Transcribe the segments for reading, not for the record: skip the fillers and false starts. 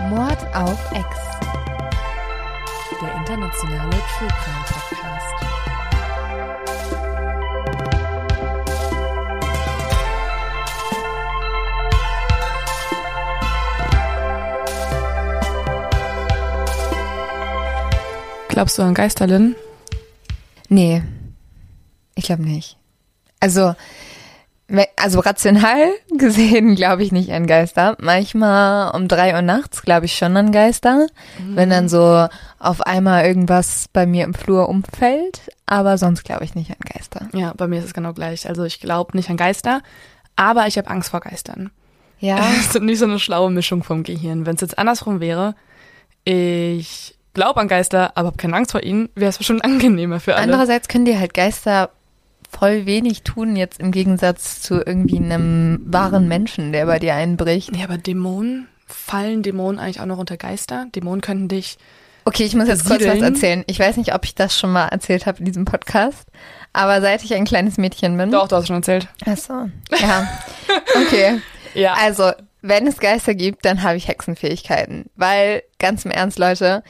Mord auf Ex. Der internationale True Crime Podcast. Glaubst du an Geister, Lynn? Nee, ich glaube nicht. Also rational gesehen glaube ich nicht an Geister. Manchmal um 3 Uhr nachts glaube ich schon an Geister, wenn dann so auf einmal irgendwas bei mir im Flur umfällt. Aber sonst glaube ich nicht an Geister. Ja, bei mir ist es genau gleich. Also ich glaube nicht an Geister, aber ich habe Angst vor Geistern. Ja. Das ist nicht so eine schlaue Mischung vom Gehirn. Wenn es jetzt andersrum wäre, ich glaube an Geister, aber habe keine Angst vor ihnen, wäre es bestimmt angenehmer für alle. Andererseits können dir halt Geister voll wenig tun, jetzt im Gegensatz zu irgendwie einem wahren Menschen, der bei dir einbricht. Ja, aber fallen Dämonen eigentlich auch noch unter Geister? Dämonen könnten dich... Okay, ich muss jetzt kurz was erzählen. Ich weiß nicht, ob ich das schon mal erzählt habe in diesem Podcast, aber seit ich ein kleines Mädchen bin... Doch, du hast es schon erzählt. Ach so, ja. Okay. Ja. Also, wenn es Geister gibt, dann habe ich Hexenfähigkeiten. Weil, ganz im Ernst, Leute,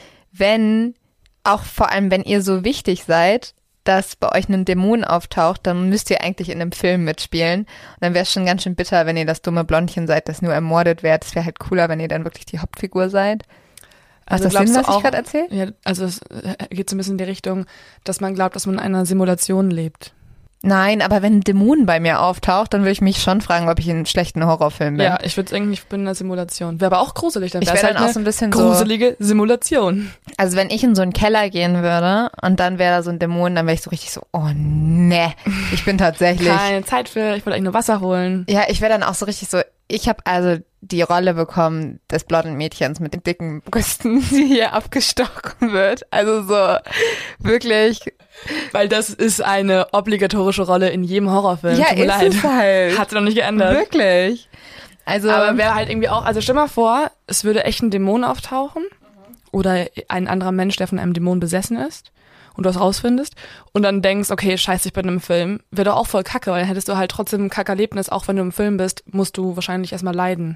vor allem wenn ihr so wichtig seid, dass bei euch ein Dämon auftaucht, dann müsst ihr eigentlich in einem Film mitspielen. Und dann wäre es schon ganz schön bitter, wenn ihr das dumme Blondchen seid, das nur ermordet wird. Es wäre halt cooler, wenn ihr dann wirklich die Hauptfigur seid. Macht das Sinn, was ich gerade erzähle? Ja, also es geht so ein bisschen in die Richtung, dass man glaubt, dass man in einer Simulation lebt. Nein, aber wenn ein Dämon bei mir auftaucht, dann würde ich mich schon fragen, ob ich in einem schlechten Horrorfilm bin. Ja, ich würde irgendwie, ich bin in einer Simulation. Wäre aber auch gruselig, dann wäre es dann halt auch so ein bisschen gruselige Simulation. Also wenn ich in so einen Keller gehen würde und dann wäre da so ein Dämon, dann wäre ich so richtig so, oh ne, ich bin tatsächlich... Keine Zeit ich wollte eigentlich nur Wasser holen. Ja, ich wäre dann auch so richtig so, ich habe also die Rolle bekommen des blonden Mädchens mit den dicken Brüsten, die hier abgestochen wird. Also so wirklich... Weil das ist eine obligatorische Rolle in jedem Horrorfilm. Ja, tut mir leid. es halt. Hat sich noch nicht geändert. Wirklich. Also, aber wäre halt irgendwie auch, also stell mal vor, es würde echt ein Dämon auftauchen oder ein anderer Mensch, der von einem Dämon besessen ist und du das rausfindest und dann denkst, okay, scheiße, ich bin im Film, wäre doch auch voll kacke, weil dann hättest du halt trotzdem ein Kackerlebnis, auch wenn du im Film bist, musst du wahrscheinlich erstmal leiden.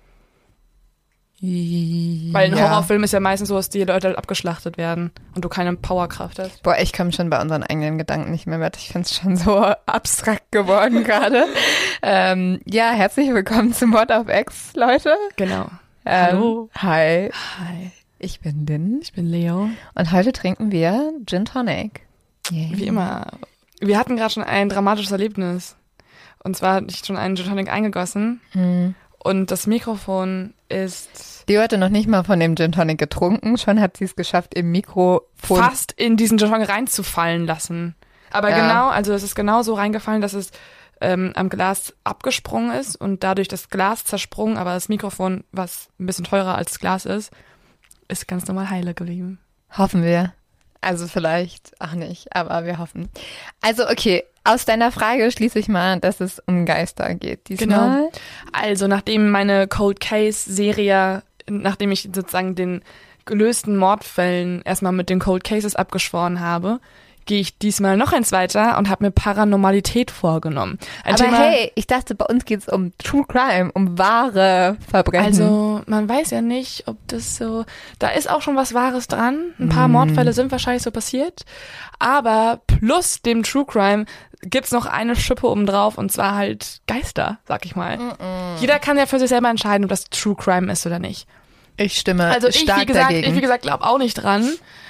Weil ein Horrorfilm ist ja meistens so, dass die Leute halt abgeschlachtet werden und du keine Powerkraft hast. Boah, ich komme schon bei unseren eigenen Gedanken nicht mehr mit. Ich finde es schon so abstrakt geworden gerade. Ja, herzlich willkommen zu Mord auf Ex, Leute. Genau. Hallo. Hi. Hi. Ich bin Lynn. Ich bin Leo. Und heute trinken wir Gin Tonic. Yay. Wie immer. Wir hatten gerade schon ein dramatisches Erlebnis. Und zwar hatte ich schon einen Gin Tonic eingegossen. Und das Mikrofon ist... Die hatte noch nicht mal von dem Gin Tonic getrunken, schon hat sie es geschafft, im Mikrofon fast in diesen Gin Tonic reinzufallen lassen. Aber es ist genau so reingefallen, dass es am Glas abgesprungen ist und dadurch das Glas zersprungen, aber das Mikrofon, was ein bisschen teurer als das Glas ist ganz normal heile geblieben. Hoffen wir. Also vielleicht auch nicht, aber wir hoffen. Also okay, aus deiner Frage schließe ich mal, dass es um Geister geht diesmal. Genau. Also nachdem meine Cold Case Serie, nachdem ich sozusagen den gelösten Mordfällen erstmal mit den Cold Cases abgeschworen habe, gehe ich diesmal noch eins weiter und habe mir Paranormalität vorgenommen. Hey, ich dachte, bei uns geht es um True Crime, um wahre Verbrechen. Also man weiß ja nicht, ob das so... Da ist auch schon was Wahres dran. Ein paar Mordfälle sind wahrscheinlich so passiert. Aber plus dem True Crime gibt's noch eine Schippe obendrauf und zwar halt Geister, sag ich mal. Jeder kann ja für sich selber entscheiden, ob das True Crime ist oder nicht. Ich stimme also stark dagegen. Ich, wie gesagt, glaube auch nicht dran.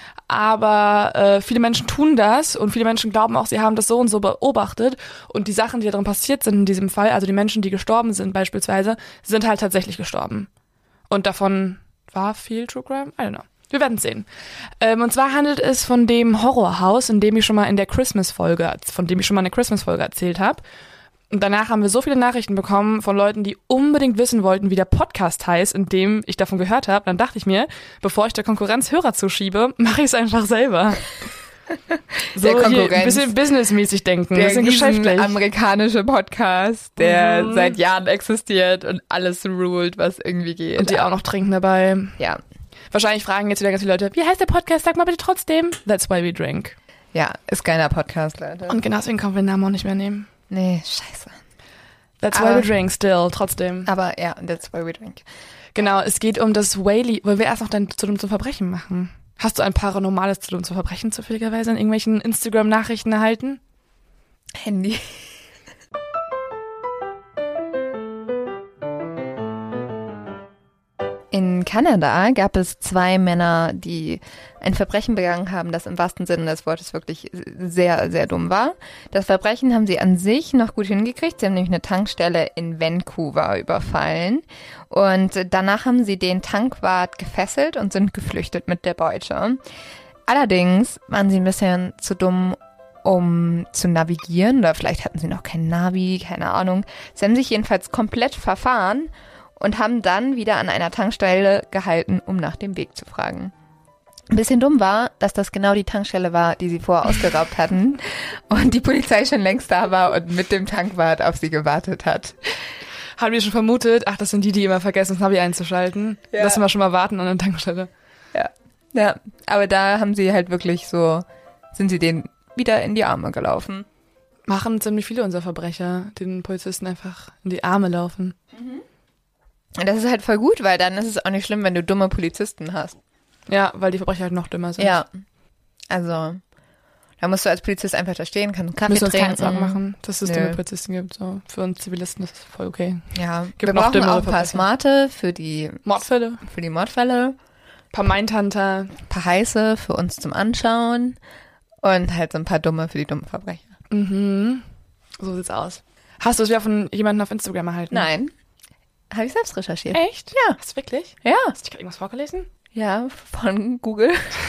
Aber viele Menschen tun das und viele Menschen glauben auch, sie haben das so und so beobachtet und die Sachen, die darin passiert sind in diesem Fall, also die Menschen, die gestorben sind beispielsweise, sind halt tatsächlich gestorben. Und davon war viel True Crime? I don't know. Wir werden sehen. Und zwar handelt es von dem Horrorhaus, von dem ich schon mal eine Christmas-Folge erzählt habe. Und danach haben wir so viele Nachrichten bekommen von Leuten, die unbedingt wissen wollten, wie der Podcast heißt, in dem ich davon gehört habe. Dann dachte ich mir, bevor ich der Konkurrenz Hörer zuschiebe, mache ich es einfach selber. So der Konkurrenz. Ein bisschen businessmäßig denken, ein der bisschen geschäftlich. Amerikanische Podcast, der seit Jahren existiert und alles ruled, was irgendwie geht. Und die auch noch trinken dabei. Ja. Wahrscheinlich fragen jetzt wieder ganz viele Leute, wie heißt der Podcast? Sag mal bitte trotzdem. That's why we drink. Ja, ist geiler Podcast, Leute. Und genau deswegen können wir den Namen auch nicht mehr nehmen. Nee, scheiße. That's why we drink still, trotzdem. Aber ja, that's why we drink. Genau, es geht um das Whaley. Wollen wir erst noch dein zu dumm zum Verbrechen machen? Hast du ein paranormales zu dumm zum Verbrechen zufälligerweise in irgendwelchen Instagram-Nachrichten erhalten? Handy. In Kanada gab es 2 Männer, die ein Verbrechen begangen haben, das im wahrsten Sinne des Wortes wirklich sehr, sehr dumm war. Das Verbrechen haben sie an sich noch gut hingekriegt. Sie haben nämlich eine Tankstelle in Vancouver überfallen. Und danach haben sie den Tankwart gefesselt und sind geflüchtet mit der Beute. Allerdings waren sie ein bisschen zu dumm, um zu navigieren. Oder vielleicht hatten sie noch kein Navi, keine Ahnung. Sie haben sich jedenfalls komplett verfahren und haben dann wieder an einer Tankstelle gehalten, um nach dem Weg zu fragen. Ein bisschen dumm war, dass das genau die Tankstelle war, die sie vorher ausgeraubt hatten und die Polizei schon längst da war und mit dem Tankwart auf sie gewartet hat. Haben wir schon vermutet, ach, das sind die immer vergessen, das Navi einzuschalten. Ja. Lassen wir schon mal warten an der Tankstelle. Ja, aber da haben sie halt wirklich sind sie denen wieder in die Arme gelaufen. Machen ziemlich viele unserer Verbrecher, den Polizisten einfach in die Arme laufen. Das ist halt voll gut, weil dann ist es auch nicht schlimm, wenn du dumme Polizisten hast. Ja, weil die Verbrecher halt noch dümmer sind. Ja, also da musst du als Polizist einfach da stehen, kannst einen Kaffee müssen trinken. Müssen wir uns keine Sorgen machen, dass es dumme Polizisten gibt. So. Für uns Zivilisten ist das voll okay. Ja, gibt wir noch brauchen auch ein paar Verbrecher. Smarte für die Mordfälle. Ein paar Mindhunter. Ein paar Heiße für uns zum Anschauen und halt so ein paar Dumme für die dummen Verbrecher. Mhm. So sieht's aus. Hast du es wieder von jemandem auf Instagram erhalten? Nein. Habe ich selbst recherchiert. Echt? Ja. Hast du wirklich? Ja. Hast du gerade irgendwas vorgelesen? Ja, von Google.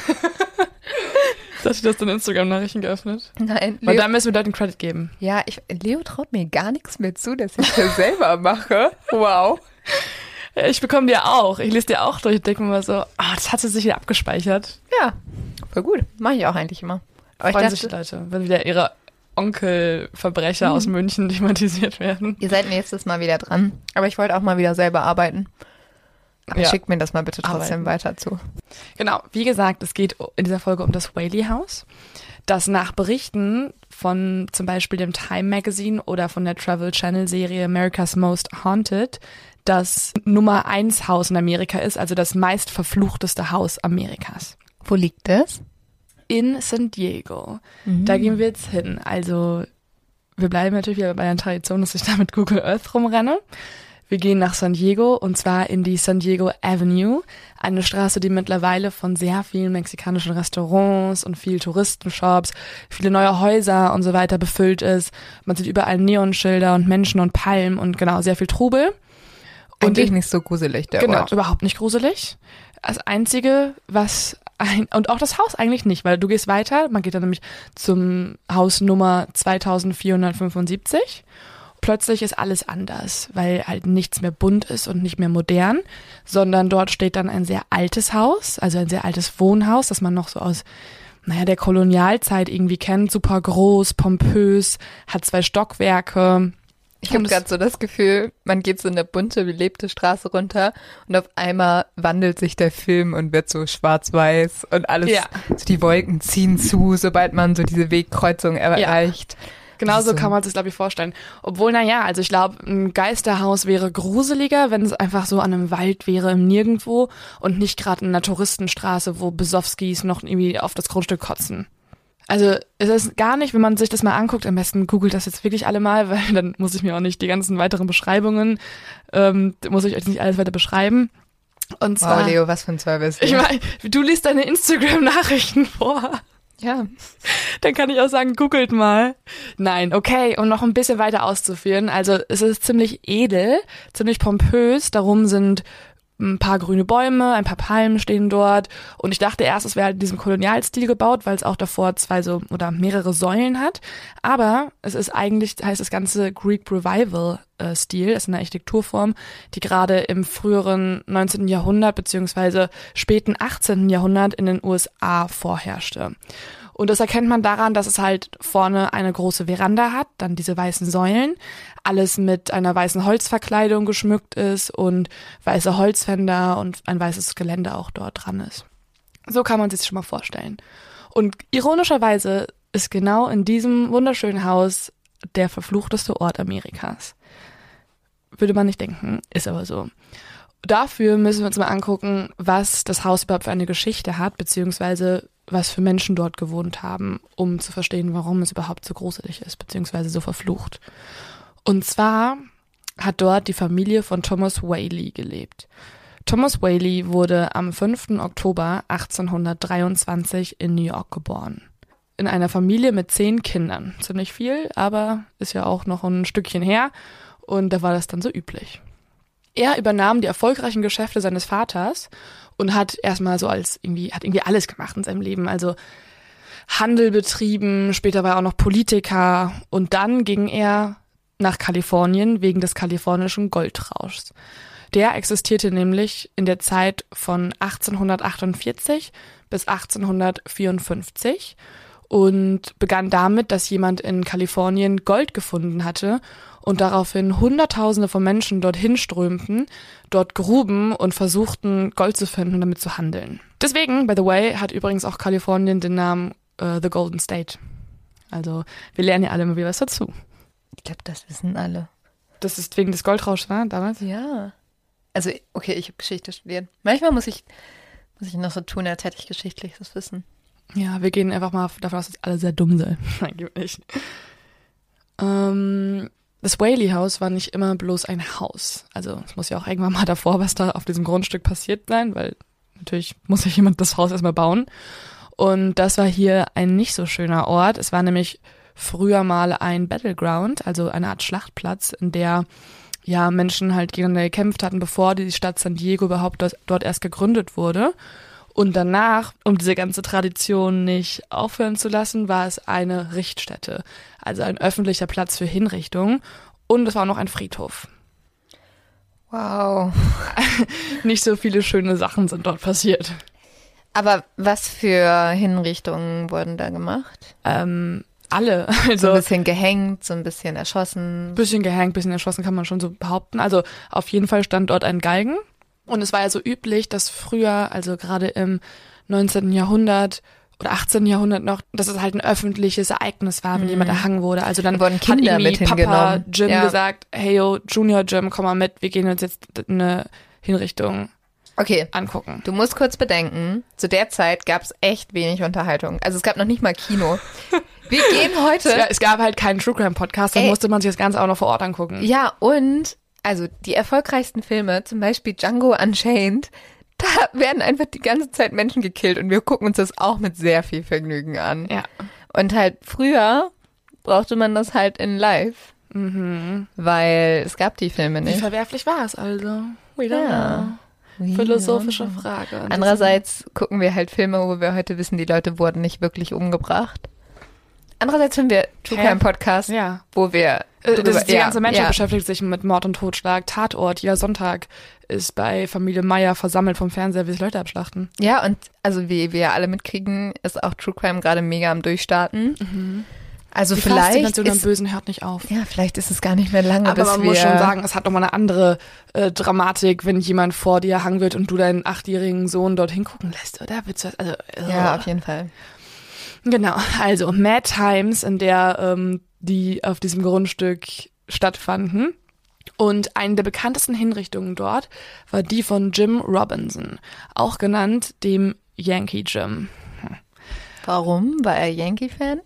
Hast du das in Instagram-Nachrichten geöffnet? Nein. Weil da müssen wir Leuten Credit geben. Ja, Leo traut mir gar nichts mehr zu, dass ich das selber mache. Wow. Ich bekomme dir auch. Ich lese dir auch durch und denke mir mal so, das hat sie sich wieder abgespeichert. Ja, voll gut. Mache ich auch eigentlich immer. Aber Freuen sich Leute, wenn wieder ihre Onkelverbrecher aus München thematisiert werden. Ihr seid nächstes Mal wieder dran. Aber ich wollte auch mal wieder selber arbeiten. Aber ja. Schickt mir das mal bitte trotzdem weiter zu. Genau, wie gesagt, es geht in dieser Folge um das Whaley House, das nach Berichten von zum Beispiel dem Time Magazine oder von der Travel Channel Serie America's Most Haunted das Nummer 1 Haus in Amerika ist, also das meist verfluchteste Haus Amerikas. Wo liegt das? In San Diego. Da gehen wir jetzt hin. Also wir bleiben natürlich wieder bei der Tradition, dass ich da mit Google Earth rumrenne. Wir gehen nach San Diego und zwar in die San Diego Avenue, eine Straße, die mittlerweile von sehr vielen mexikanischen Restaurants und viel Touristenshops, viele neue Häuser und so weiter befüllt ist. Man sieht überall Neonschilder und Menschen und Palmen und genau, sehr viel Trubel. Eigentlich nicht so gruselig, der Genau, Ort. überhaupt nicht gruselig. Das Einzige, und auch das Haus eigentlich nicht, weil du gehst weiter, man geht dann nämlich zum Haus Nummer 2475. Plötzlich ist alles anders, weil halt nichts mehr bunt ist und nicht mehr modern, sondern dort steht dann ein sehr altes Haus, also ein sehr altes Wohnhaus, das man noch so aus, der Kolonialzeit irgendwie kennt, super groß, pompös, hat 2 Stockwerke. Ich habe gerade so das Gefühl, man geht so eine bunte, belebte Straße runter und auf einmal wandelt sich der Film und wird so schwarz-weiß und alles, so die Wolken ziehen zu, sobald man so diese Wegkreuzung erreicht. Genau so kann man sich, glaube ich, vorstellen. Obwohl, also ich glaube, ein Geisterhaus wäre gruseliger, wenn es einfach so an einem Wald wäre im Nirgendwo und nicht gerade in einer Touristenstraße, wo Besowskis noch irgendwie auf das Grundstück kotzen. Also es ist gar nicht, wenn man sich das mal anguckt, am besten googelt das jetzt wirklich alle mal, weil dann muss ich mir auch nicht die ganzen weiteren Beschreibungen, muss ich euch nicht alles weiter beschreiben. Und zwar, wow, Leo, was für ein Service. Ich meine, du liest deine Instagram-Nachrichten vor. Ja. Dann kann ich auch sagen, googelt mal. Nein, okay, um noch ein bisschen weiter auszuführen. Also es ist ziemlich edel, ziemlich pompös. Darum sind ein paar grüne Bäume, ein paar Palmen stehen dort. Und ich dachte erst, es wäre halt in diesem Kolonialstil gebaut, weil es auch davor mehrere Säulen hat. Aber es ist eigentlich, heißt das Ganze Greek Revival Stil, ist eine Architekturform, die gerade im früheren 19. Jahrhundert beziehungsweise späten 18. Jahrhundert in den USA vorherrschte. Und das erkennt man daran, dass es halt vorne eine große Veranda hat, dann diese weißen Säulen, alles mit einer weißen Holzverkleidung geschmückt ist und weiße Holzfender und ein weißes Geländer auch dort dran ist. So kann man sich das schon mal vorstellen. Und ironischerweise ist genau in diesem wunderschönen Haus der verfluchteste Ort Amerikas. Würde man nicht denken, ist aber so. Dafür müssen wir uns mal angucken, was das Haus überhaupt für eine Geschichte hat, beziehungsweise was für Menschen dort gewohnt haben, um zu verstehen, warum es überhaupt so gruselig ist, beziehungsweise so verflucht. Und zwar hat dort die Familie von Thomas Whaley gelebt. Thomas Whaley wurde am 5. Oktober 1823 in New York geboren. In einer Familie mit 10 Kindern. Ziemlich viel, aber ist ja auch noch ein Stückchen her und da war das dann so üblich. Er übernahm die erfolgreichen Geschäfte seines Vaters und hat erstmal so hat irgendwie alles gemacht in seinem Leben. Also Handel betrieben, später war er auch noch Politiker und dann ging er nach Kalifornien wegen des kalifornischen Goldrauschs. Der existierte nämlich in der Zeit von 1848 bis 1854 und begann damit, dass jemand in Kalifornien Gold gefunden hatte und daraufhin Hunderttausende von Menschen dorthin strömten, dort gruben und versuchten, Gold zu finden und damit zu handeln. Deswegen, by the way, hat übrigens auch Kalifornien den Namen The Golden State. Also wir lernen ja alle immer wieder was dazu. Ich glaube, das wissen alle. Das ist wegen des Goldrauschs, war damals? Ja. Also, okay, ich habe Geschichte studiert. Manchmal muss ich noch so tun, als hätte ich geschichtliches Wissen. Ja, wir gehen einfach mal davon aus, dass alle sehr dumm sind. Nein, gibt nicht. Das Whaley-Haus war nicht immer bloß ein Haus. Also es muss ja auch irgendwann mal davor was da auf diesem Grundstück passiert sein, weil natürlich muss sich jemand das Haus erstmal bauen. Und das war hier ein nicht so schöner Ort. Es war nämlich früher mal ein Battleground, also eine Art Schlachtplatz, in der ja Menschen halt gegeneinander gekämpft hatten, bevor die Stadt San Diego überhaupt dort erst gegründet wurde. Und danach, um diese ganze Tradition nicht aufhören zu lassen, war es eine Richtstätte, also ein öffentlicher Platz für Hinrichtungen. Und es war auch noch ein Friedhof. Wow. Nicht so viele schöne Sachen sind dort passiert. Aber was für Hinrichtungen wurden da gemacht? Alle. Also So ein bisschen gehängt, so ein bisschen erschossen. Bisschen gehängt, bisschen erschossen kann man schon so behaupten. Also auf jeden Fall stand dort ein Galgen. Und es war ja so üblich, dass früher, also gerade im 19. Jahrhundert oder 18. Jahrhundert noch, dass es halt ein öffentliches Ereignis war, wenn jemand erhangen wurde. Also dann wurden Kinder hat mit irgendwie Papa hingenommen. Jim Ja. gesagt, hey yo, Junior Jim, komm mal mit, wir gehen uns jetzt eine Hinrichtung Okay, angucken. du musst kurz bedenken, zu der Zeit gab es echt wenig Unterhaltung. Also es gab noch nicht mal Kino. Wir gehen heute... Es gab halt keinen True Crime Podcast, da musste man sich das Ganze auch noch vor Ort angucken. Ja, und also die erfolgreichsten Filme, zum Beispiel Django Unchained, da werden einfach die ganze Zeit Menschen gekillt und wir gucken uns das auch mit sehr viel Vergnügen an. Ja. Und halt früher brauchte man das halt in live, weil es gab die Filme Wie nicht. verwerflich war es also? We don't Ja. know. Philosophische Frage. Andererseits gucken wir halt Filme, wo wir heute wissen, die Leute wurden nicht wirklich umgebracht. Andererseits haben wir True Crime Podcast, Ja. wo wir Die ganze Menschheit beschäftigt sich mit Mord und Totschlag. Tatort, jeder Sonntag ist bei Familie Meyer versammelt vom Fernseher, wie sich Leute abschlachten. Ja, und also wie wir alle mitkriegen, ist auch True Crime gerade mega am Durchstarten. Also Die vielleicht Faszination am ist, Bösen hört nicht auf. ja, vielleicht ist es gar nicht mehr lange, Aber bis man wir... muss schon sagen, es hat nochmal eine andere Dramatik, wenn jemand vor dir erhangen wird und du deinen 8-jährigen Sohn dort hingucken lässt, oder? Ja, auf jeden Fall. Genau, also Mad Times, in der die auf diesem Grundstück stattfanden. Und eine der bekanntesten Hinrichtungen dort war die von Jim Robinson, auch genannt dem Yankee Jim. Warum? War er Yankee-Fan?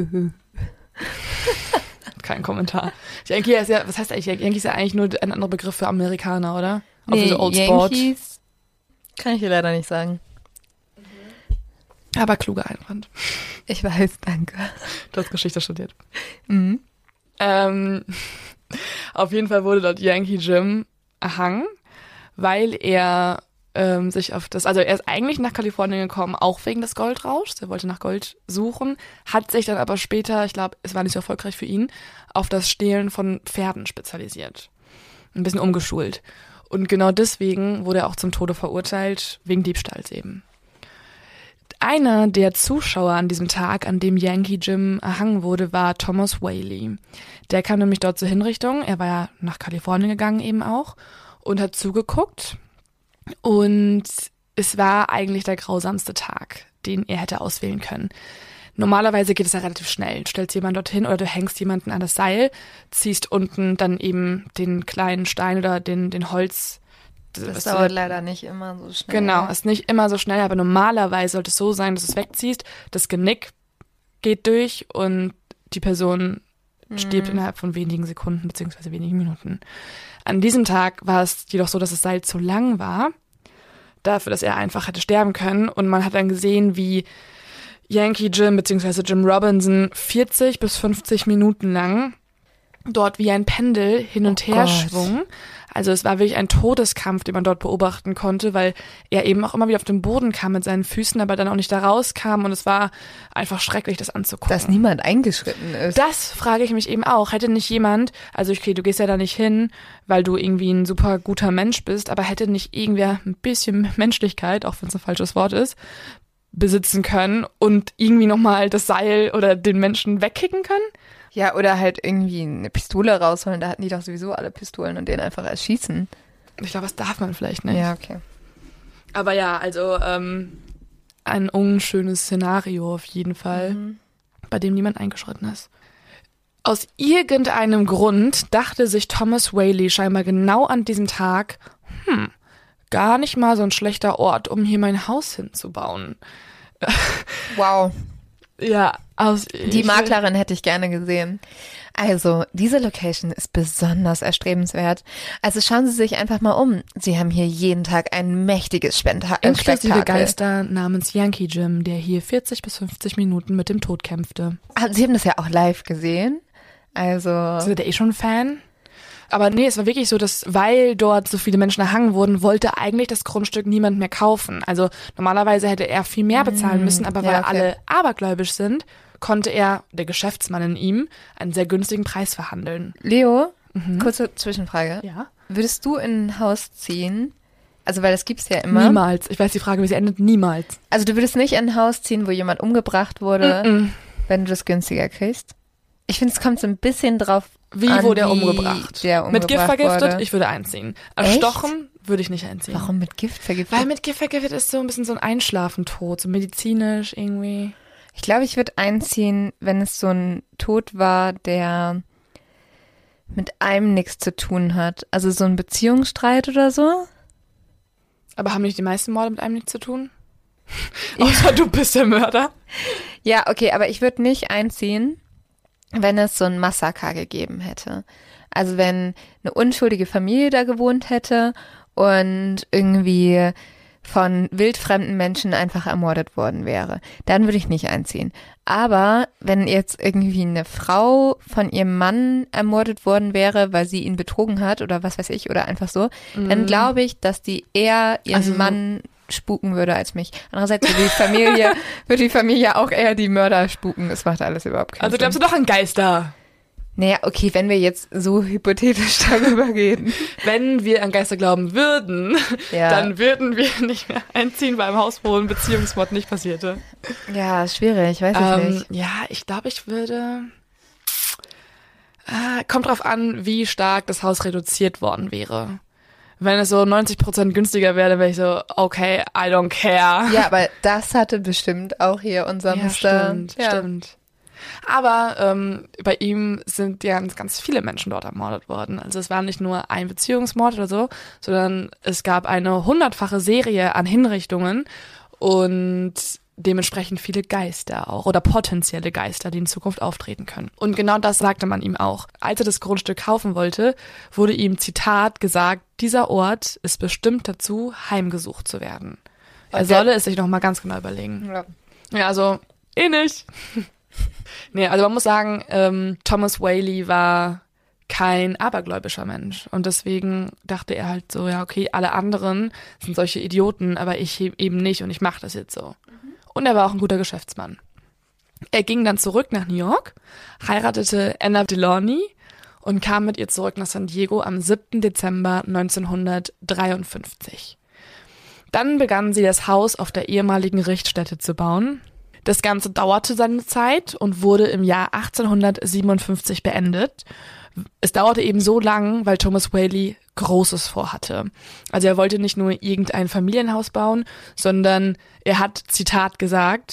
Kein Kommentar. Yankee ist ja, was heißt eigentlich? Yankee ist ja eigentlich nur ein anderer Begriff für Amerikaner, oder? Auch für so Old Sport. Yankees kann ich dir leider nicht sagen. Aber kluger Einwand. Ich weiß, danke. Du hast Geschichte studiert. Mhm. Auf jeden Fall wurde dort Yankee Jim erhangen, weil er sich auf das, also er ist eigentlich nach Kalifornien gekommen, auch wegen des Goldrauschs. Er wollte nach Gold suchen, hat sich dann aber später, ich glaube, es war nicht so erfolgreich für ihn, auf das Stehlen von Pferden spezialisiert. Ein bisschen umgeschult. Und genau deswegen wurde er auch zum Tode verurteilt, wegen Diebstahls eben. Einer der Zuschauer an diesem Tag, an dem Yankee Jim erhangen wurde, war Thomas Whaley. Der kam nämlich dort zur Hinrichtung. Er war ja nach Kalifornien gegangen eben auch und hat zugeguckt. Und es war eigentlich der grausamste Tag, den er hätte auswählen können. Normalerweise geht es ja relativ schnell. Du stellst jemanden dorthin oder du hängst jemanden an das Seil, ziehst unten dann eben den kleinen Stein oder den Das dauert leider nicht immer so schnell. Genau, ist nicht immer so schnell, aber normalerweise sollte es so sein, dass du es wegziehst, das Genick geht durch und die Person stirbt innerhalb von wenigen Sekunden bzw. wenigen Minuten. An diesem Tag war es jedoch so, dass das Seil zu lang war, dafür, dass er einfach hätte sterben können. Und man hat dann gesehen, wie Yankee Jim bzw. Jim Robinson 40 bis 50 Minuten lang dort wie ein Pendel hin und her schwung. Also es war wirklich ein Todeskampf, den man dort beobachten konnte, weil er eben auch immer wieder auf den Boden kam mit seinen Füßen, aber dann auch nicht da rauskam und es war einfach schrecklich, das anzugucken. Dass niemand eingeschritten ist. Das frage ich mich eben auch. Hätte nicht jemand, also okay, du gehst ja da nicht hin, weil du irgendwie ein super guter Mensch bist, aber hätte nicht irgendwer ein bisschen Menschlichkeit, auch wenn es ein falsches Wort ist, besitzen können und irgendwie nochmal das Seil oder den Menschen wegkicken können? Ja, oder halt irgendwie eine Pistole rausholen. Da hatten die doch sowieso alle Pistolen und den einfach erschießen. Ich glaube, das darf man vielleicht nicht. Ja, okay. Aber ja, also ein unschönes Szenario auf jeden Fall, bei dem niemand eingeschritten ist. Aus irgendeinem Grund dachte sich Thomas Whaley scheinbar genau an diesem Tag, gar nicht mal so ein schlechter Ort, um hier mein Haus hinzubauen. Wow. Ja, die Maklerin hätte ich gerne gesehen. Also, diese Location ist besonders erstrebenswert. Also schauen Sie sich einfach mal um. Sie haben hier jeden Tag ein mächtiges inklusive Spektakel. Geister namens Yankee Jim, der hier 40 bis 50 Minuten mit dem Tod kämpfte. Sie haben das ja auch live gesehen. Also. Sind Sie schon Fan? Aber nee, es war wirklich so, dass, weil dort so viele Menschen erhangen wurden, wollte eigentlich das Grundstück niemand mehr kaufen. Also normalerweise hätte er viel mehr bezahlen müssen, aber weil alle abergläubisch sind, konnte er, der Geschäftsmann in ihm, einen sehr günstigen Preis verhandeln. Leo, kurze Zwischenfrage. Ja? Würdest du in ein Haus ziehen? Also weil das gibt's ja immer. Niemals. Ich weiß die Frage, wie sie endet. Niemals. Also du würdest nicht in ein Haus ziehen, wo jemand umgebracht wurde, wenn du das günstiger kriegst? Ich finde, es kommt so ein bisschen drauf Wie an, wurde er umgebracht? Mit Gift vergiftet? Wurde. Ich würde einziehen. Erstochen würde ich nicht einziehen. Warum mit Gift vergiftet? Weil mit Gift vergiftet ist so ein bisschen so ein Einschlafentod, so medizinisch irgendwie. Ich glaube, ich würde einziehen, wenn es so ein Tod war, der mit einem nichts zu tun hat. Also so ein Beziehungsstreit oder so. Aber haben nicht die meisten Morde mit einem nichts zu tun? Außer du bist der Mörder. Ja, okay, aber ich würde nicht einziehen, wenn es so ein Massaker gegeben hätte. Also wenn eine unschuldige Familie da gewohnt hätte und irgendwie von wildfremden Menschen einfach ermordet worden wäre, dann würde ich nicht einziehen. Aber wenn jetzt irgendwie eine Frau von ihrem Mann ermordet worden wäre, weil sie ihn betrogen hat oder was weiß ich, oder einfach so, dann glaube ich, dass die eher ihren Mann spuken würde als mich. Andererseits würde die Familie auch eher die Mörder spuken. Es macht alles überhaupt keinen Sinn. Also glaubst du doch an Geister? Naja, okay, wenn wir jetzt so hypothetisch darüber reden. Wenn wir an Geister glauben würden, dann würden wir nicht mehr einziehen, weil im Haus, wo ein Beziehungsmord nicht passierte. Ja, schwierig, weiß ich nicht. Ja, ich glaube, ich würde... kommt drauf an, wie stark das Haus reduziert worden wäre. Wenn es so 90% günstiger wäre, dann wäre ich so, okay, I don't care. Ja, aber das hatte bestimmt auch hier unser Mr. Stimmt. Aber bei ihm sind ja ganz viele Menschen dort ermordet worden. Also es war nicht nur ein Beziehungsmord oder so, sondern es gab eine 100-fache Serie an Hinrichtungen und dementsprechend viele Geister auch oder potenzielle Geister, die in Zukunft auftreten können. Und genau das sagte man ihm auch. Als er das Grundstück kaufen wollte, wurde ihm, Zitat, gesagt, dieser Ort ist bestimmt dazu, heimgesucht zu werden. Er solle es sich nochmal ganz genau überlegen. Ja, also nicht. Nee, also man muss sagen, Thomas Whaley war kein abergläubischer Mensch. Und deswegen dachte er halt so, ja, okay, alle anderen sind solche Idioten, aber ich eben nicht und ich mache das jetzt so. Und er war auch ein guter Geschäftsmann. Er ging dann zurück nach New York, heiratete Anna Delaunay und kam mit ihr zurück nach San Diego am 7. Dezember 1953. Dann begannen sie das Haus auf der ehemaligen Richtstätte zu bauen. Das Ganze dauerte seine Zeit und wurde im Jahr 1857 beendet. Es dauerte eben so lang, weil Thomas Whaley Großes vorhatte. Also er wollte nicht nur irgendein Familienhaus bauen, sondern er hat, Zitat, gesagt,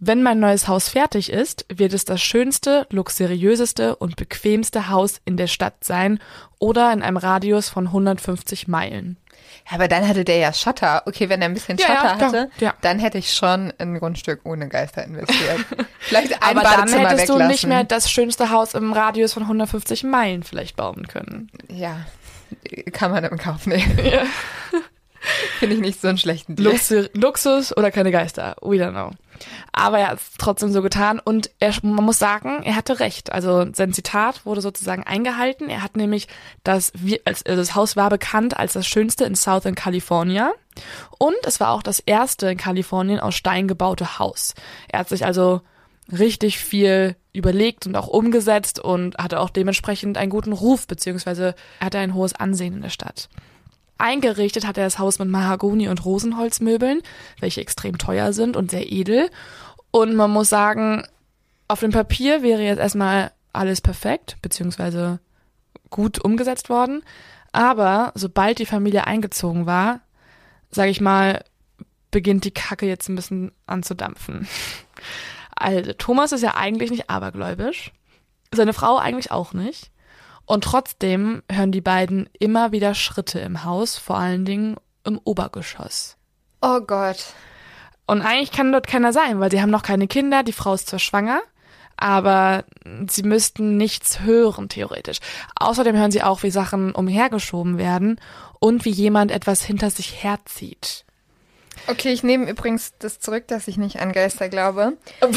Wenn mein neues Haus fertig ist, wird es das schönste, luxuriöseste und bequemste Haus in der Stadt sein oder in einem Radius von 150 Meilen. Ja, aber dann hatte der ja Schotter. Okay, wenn er ein bisschen Schotter hatte, dann hätte ich schon ein Grundstück ohne Geister investiert. Vielleicht ein aber Badezimmer dann hättest weglassen. du nicht mehr das schönste Haus im Radius von 150 Meilen vielleicht bauen können. Ja, kann man im Kauf nehmen. Ja. Finde ich nicht so einen schlechten Deal. Luxus oder keine Geister, we don't know. Aber er hat es trotzdem so getan und man muss sagen, er hatte recht. Also sein Zitat wurde sozusagen eingehalten. Er hat nämlich das Haus war bekannt als das schönste in Southern California und es war auch das erste in Kalifornien aus Stein gebaute Haus. Er hat sich also richtig viel überlegt und auch umgesetzt und hatte auch dementsprechend einen guten Ruf, beziehungsweise hatte ein hohes Ansehen in der Stadt. Eingerichtet hat er das Haus mit Mahagoni- und Rosenholzmöbeln, welche extrem teuer sind und sehr edel. Und man muss sagen, auf dem Papier wäre jetzt erstmal alles perfekt, beziehungsweise gut umgesetzt worden. Aber sobald die Familie eingezogen war, sage ich mal, beginnt die Kacke jetzt ein bisschen anzudampfen. Also, Thomas ist ja eigentlich nicht abergläubisch, seine Frau eigentlich auch nicht. Und trotzdem hören die beiden immer wieder Schritte im Haus, vor allen Dingen im Obergeschoss. Oh Gott. Und eigentlich kann dort keiner sein, weil sie haben noch keine Kinder, die Frau ist zwar schwanger, aber sie müssten nichts hören, theoretisch. Außerdem hören sie auch, wie Sachen umhergeschoben werden und wie jemand etwas hinter sich herzieht. Okay, ich nehme übrigens das zurück, dass ich nicht an Geister glaube.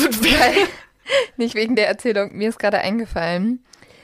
Nicht wegen der Erzählung, mir ist gerade eingefallen.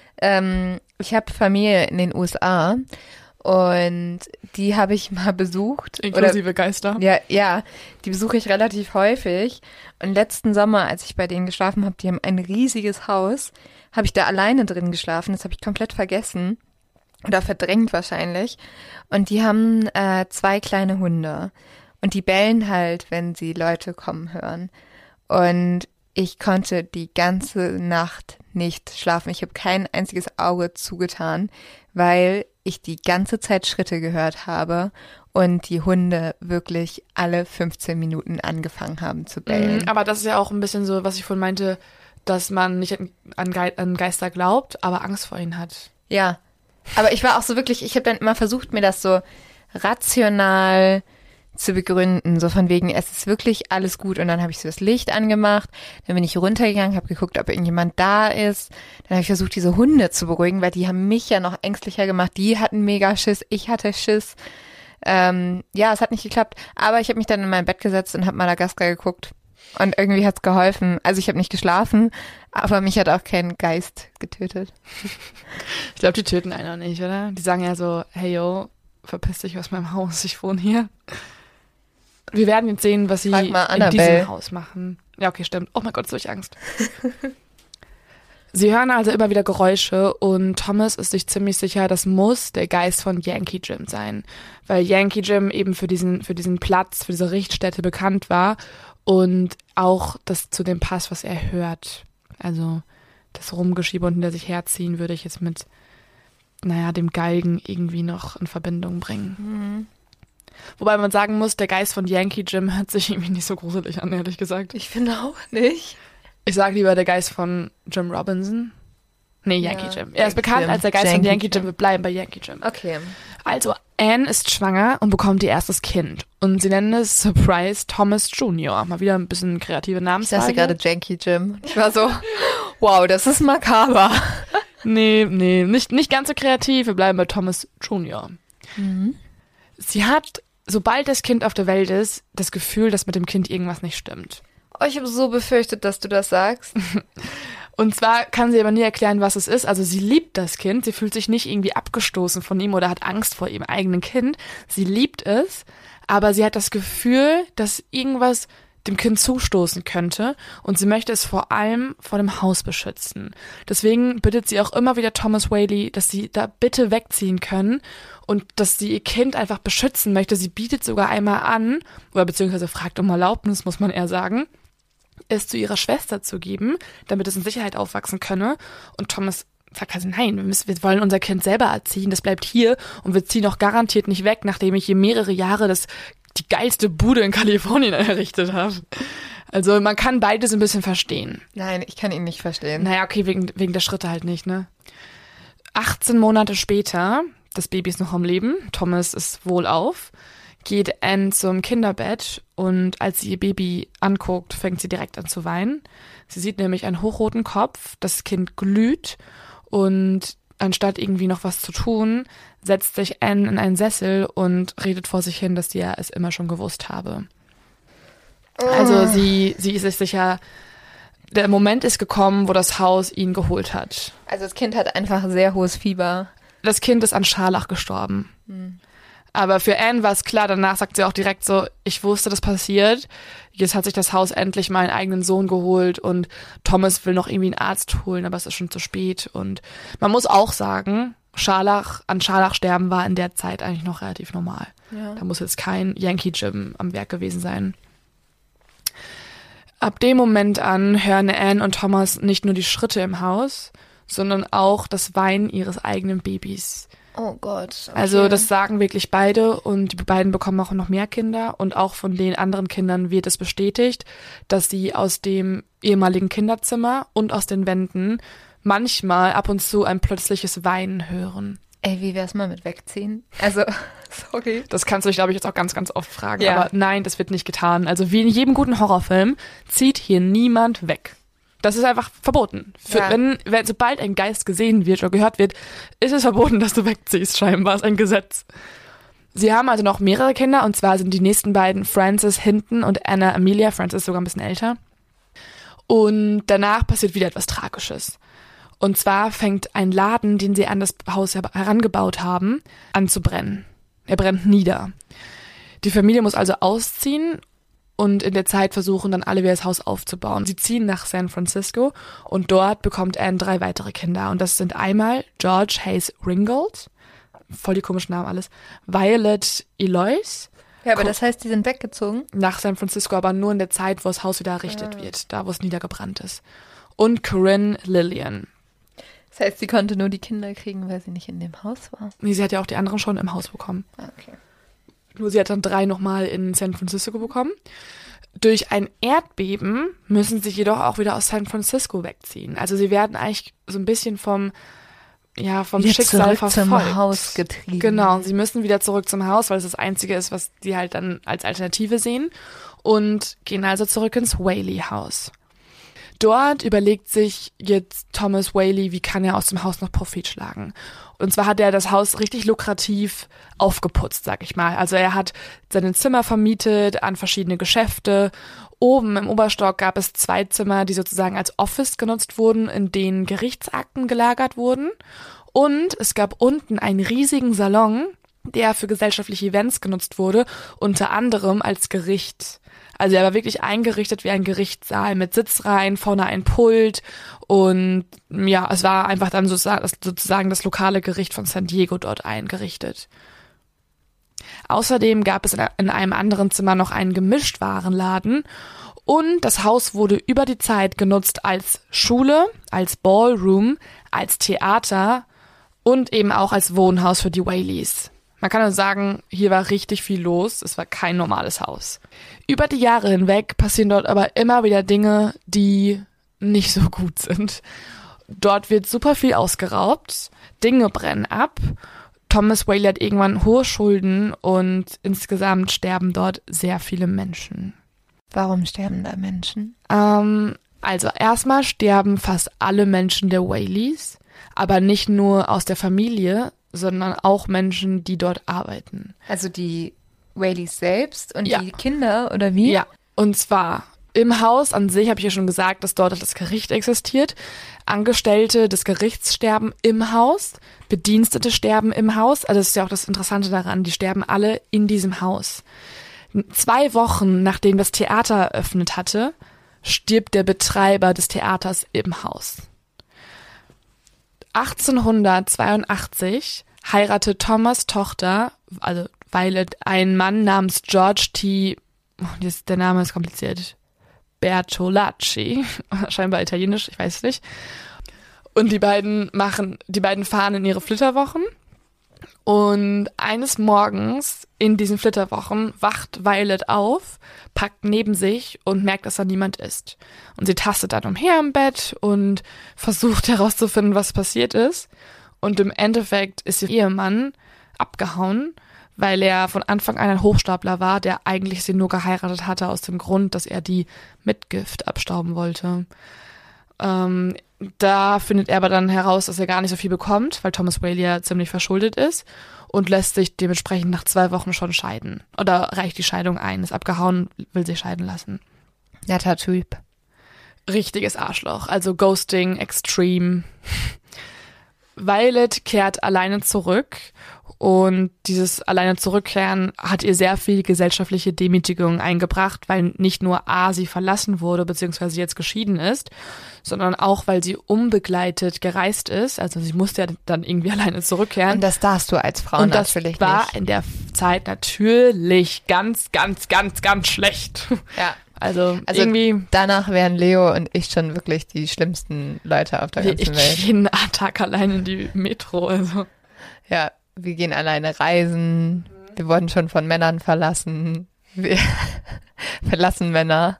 Ich habe Familie in den USA und die habe ich mal besucht. Inklusive Geister? Ja, die besuche ich relativ häufig. Und letzten Sommer, als ich bei denen geschlafen habe, die haben ein riesiges Haus, habe ich da alleine drin geschlafen. Das habe ich komplett vergessen oder verdrängt wahrscheinlich. Und die haben 2 kleine Hunde und die bellen halt, wenn sie Leute kommen hören. Und ich konnte die ganze Nacht nicht schlafen. Ich habe kein einziges Auge zugetan, weil ich die ganze Zeit Schritte gehört habe und die Hunde wirklich alle 15 Minuten angefangen haben zu bellen. Aber das ist ja auch ein bisschen so, was ich vorhin meinte, dass man nicht an Geister glaubt, aber Angst vor ihnen hat. Ja, aber ich war auch so wirklich, ich habe dann immer versucht, mir das so rational zu begründen, so von wegen, es ist wirklich alles gut und dann habe ich so das Licht angemacht, dann bin ich runtergegangen, habe geguckt, ob irgendjemand da ist, dann habe ich versucht, diese Hunde zu beruhigen, weil die haben mich ja noch ängstlicher gemacht, die hatten mega Schiss, ich hatte Schiss, ja, es hat nicht geklappt, aber ich habe mich dann in mein Bett gesetzt und habe Madagaskar geguckt und irgendwie hat's geholfen, also ich habe nicht geschlafen, aber mich hat auch kein Geist getötet. Ich glaube, die töten einen auch nicht, oder? Die sagen ja so, hey yo, verpiss dich aus meinem Haus, ich wohne hier. Wir werden jetzt sehen, was sie in diesem Haus machen. Ja, okay, stimmt. Oh mein Gott, so ich Angst. Sie hören also immer wieder Geräusche und Thomas ist sich ziemlich sicher, das muss der Geist von Yankee Jim sein. Weil Yankee Jim eben für diesen Platz, für diese Richtstätte bekannt war und auch das zu dem passt, was er hört. Also das Rumgeschiebe und hinter sich herziehen würde ich jetzt mit, dem Galgen irgendwie noch in Verbindung bringen. Mhm. Wobei man sagen muss, der Geist von Yankee Jim hört sich irgendwie nicht so gruselig an, ehrlich gesagt. Ich finde auch nicht. Ich sage lieber der Geist von Jim Robinson. Nee, Yankee Jim. Er ist bekannt als der Geist von Yankee Jim. Wir bleiben bei Yankee Jim. Okay. Also, Anne ist schwanger und bekommt ihr erstes Kind. Und sie nennen es Surprise Thomas Jr. Mal wieder ein bisschen kreative Namenswahl. Ich dachte gerade Yankee Jim. Ich war so, wow, das ist makaber. Nee, nicht ganz so kreativ. Wir bleiben bei Thomas Jr. Mhm. Sie hat, sobald das Kind auf der Welt ist, das Gefühl, dass mit dem Kind irgendwas nicht stimmt. Oh, ich habe so befürchtet, dass du das sagst. Und zwar kann sie aber nie erklären, was es ist. Also sie liebt das Kind, sie fühlt sich nicht irgendwie abgestoßen von ihm oder hat Angst vor ihrem eigenen Kind. Sie liebt es, aber sie hat das Gefühl, dass irgendwas dem Kind zustoßen könnte und sie möchte es vor allem vor dem Haus beschützen. Deswegen bittet sie auch immer wieder Thomas Whaley, dass sie da bitte wegziehen können und dass sie ihr Kind einfach beschützen möchte. Sie bietet sogar einmal an, oder beziehungsweise fragt um Erlaubnis, muss man eher sagen, es zu ihrer Schwester zu geben, damit es in Sicherheit aufwachsen könne. Und Thomas sagt also, nein, wir wollen unser Kind selber erziehen, das bleibt hier und wir ziehen auch garantiert nicht weg, nachdem ich hier mehrere Jahre die geilste Bude in Kalifornien errichtet habe. Also man kann beide so ein bisschen verstehen. Nein, ich kann ihn nicht verstehen. Naja, okay, wegen der Schritte halt nicht, ne? 18 Monate später, das Baby ist noch am Leben, Thomas ist wohlauf, geht Anne zum Kinderbett und als sie ihr Baby anguckt, fängt sie direkt an zu weinen. Sie sieht nämlich einen hochroten Kopf, das Kind glüht und anstatt irgendwie noch was zu tun, setzt sich Anne in einen Sessel und redet vor sich hin, dass sie ja es immer schon gewusst habe. Also sie ist sich sicher, der Moment ist gekommen, wo das Haus ihn geholt hat. Also das Kind hat einfach sehr hohes Fieber. Das Kind ist an Scharlach gestorben. Aber für Anne war es klar, danach sagt sie auch direkt so, ich wusste, das passiert. Jetzt hat sich das Haus endlich meinen eigenen Sohn geholt und Thomas will noch irgendwie einen Arzt holen, aber es ist schon zu spät. Und man muss auch sagen, an Scharlach sterben war in der Zeit eigentlich noch relativ normal. Ja. Da muss jetzt kein Yankee Jim am Werk gewesen sein. Ab dem Moment an hören Anne und Thomas nicht nur die Schritte im Haus, sondern auch das Weinen ihres eigenen Babys. Oh Gott. Okay. Also das sagen wirklich beide und die beiden bekommen auch noch mehr Kinder und auch von den anderen Kindern wird es bestätigt, dass sie aus dem ehemaligen Kinderzimmer und aus den Wänden manchmal ab und zu ein plötzliches Weinen hören. Ey, wie wär's mal mit wegziehen? Also, sorry. Das kannst du dich, glaube ich, jetzt auch ganz, ganz oft fragen. Ja. Aber nein, das wird nicht getan. Also wie in jedem guten Horrorfilm zieht hier niemand weg. Das ist einfach verboten. Sobald ein Geist gesehen wird oder gehört wird, ist es verboten, dass du wegziehst, scheinbar. Ist ein Gesetz. Sie haben also noch mehrere Kinder, und zwar sind die nächsten beiden Frances Hinton und Anna Amelia. Frances ist sogar ein bisschen älter. Und danach passiert wieder etwas Tragisches. Und zwar fängt ein Laden, den sie an das Haus herangebaut haben, an zu brennen. Er brennt nieder. Die Familie muss also ausziehen und in der Zeit versuchen dann alle wieder das Haus aufzubauen. Sie ziehen nach San Francisco und dort bekommt Anne 3 weitere Kinder. Und das sind einmal George Hayes Ringgold, voll die komischen Namen alles, Violet Eloise. Ja, aber das heißt, die sind weggezogen? Nach San Francisco, aber nur in der Zeit, wo das Haus wieder errichtet wird, da wo es niedergebrannt ist. Und Corinne Lillian. Das heißt, sie konnte nur die Kinder kriegen, weil sie nicht in dem Haus war? Nee, sie hat ja auch die anderen schon im Haus bekommen. Okay. Nur sie hat dann 3 nochmal in San Francisco bekommen. Durch ein Erdbeben müssen sie jedoch auch wieder aus San Francisco wegziehen. Also sie werden eigentlich so ein bisschen vom Schicksal verfolgt. Zum Haus getrieben. Genau, sie müssen wieder zurück zum Haus, weil es das Einzige ist, was die halt dann als Alternative sehen. Und gehen also zurück ins Whaley-Haus. Dort überlegt sich jetzt Thomas Whaley, wie kann er aus dem Haus noch Profit schlagen. Und zwar hat er das Haus richtig lukrativ aufgeputzt, sag ich mal. Also er hat seine Zimmer vermietet an verschiedene Geschäfte. Oben im Oberstock gab es 2 Zimmer, die sozusagen als Office genutzt wurden, in denen Gerichtsakten gelagert wurden. Und es gab unten einen riesigen Salon, der für gesellschaftliche Events genutzt wurde, unter anderem als Gericht. Also er war wirklich eingerichtet wie ein Gerichtssaal mit Sitzreihen, vorne ein Pult und ja, es war einfach dann sozusagen das lokale Gericht von San Diego dort eingerichtet. Außerdem gab es in einem anderen Zimmer noch einen Gemischtwarenladen und das Haus wurde über die Zeit genutzt als Schule, als Ballroom, als Theater und eben auch als Wohnhaus für die Whaleys. Man kann also sagen, hier war richtig viel los. Es war kein normales Haus. Über die Jahre hinweg passieren dort aber immer wieder Dinge, die nicht so gut sind. Dort wird super viel ausgeraubt, Dinge brennen ab. Thomas Whaley hat irgendwann hohe Schulden und insgesamt sterben dort sehr viele Menschen. Warum sterben da Menschen? Also erstmal sterben fast alle Menschen der Whaleys, aber nicht nur aus der Familie, sondern auch Menschen, die dort arbeiten. Also die Whaleys selbst und Ja. die Kinder, oder wie? Ja, und zwar im Haus an sich, habe ich ja schon gesagt, dass dort das Gericht existiert. Angestellte des Gerichts sterben im Haus, Bedienstete sterben im Haus. Also das ist ja auch das Interessante daran, die sterben alle in diesem Haus. 2 Wochen, nachdem das Theater eröffnet hatte, stirbt der Betreiber des Theaters im Haus. 1882 heiratet Thomas' Tochter, also Violet, einen Mann namens George T. Der Name ist kompliziert. Bertolacci, scheinbar italienisch, ich weiß es nicht. Und die beiden fahren in ihre Flitterwochen Und eines Morgens in diesen Flitterwochen wacht Violet auf, packt neben sich und merkt, dass da niemand ist. Und sie tastet dann umher im Bett und versucht herauszufinden, was passiert ist. Und im Endeffekt ist ihr Ehemann abgehauen, weil er von Anfang an ein Hochstapler war, der eigentlich sie nur geheiratet hatte aus dem Grund, dass er die Mitgift abstauben wollte. Da findet er aber dann heraus, dass er gar nicht so viel bekommt, weil Thomas Whaley ja ziemlich verschuldet ist und lässt sich dementsprechend nach 2 Wochen schon scheiden. Oder reicht die Scheidung ein, ist abgehauen, will sich scheiden lassen. Netter Typ. Richtiges Arschloch, also Ghosting, extreme. Violet kehrt alleine zurück und dieses alleine zurückkehren hat ihr sehr viel gesellschaftliche Demütigung eingebracht, weil nicht nur A, sie verlassen wurde, beziehungsweise jetzt geschieden ist, sondern auch, weil sie unbegleitet gereist ist. Also sie musste ja dann irgendwie alleine zurückkehren. Und das darfst du als Frau und natürlich nicht. Und das war in der Zeit natürlich ganz, ganz, ganz, ganz schlecht. Ja. Also irgendwie... Danach wären Leo und ich schon wirklich die schlimmsten Leute auf der ganzen Welt. Ich gehe jeden Tag allein in die Metro. Also. Ja, wir gehen alleine reisen. Wir wurden schon von Männern verlassen. Wir verlassen Männer.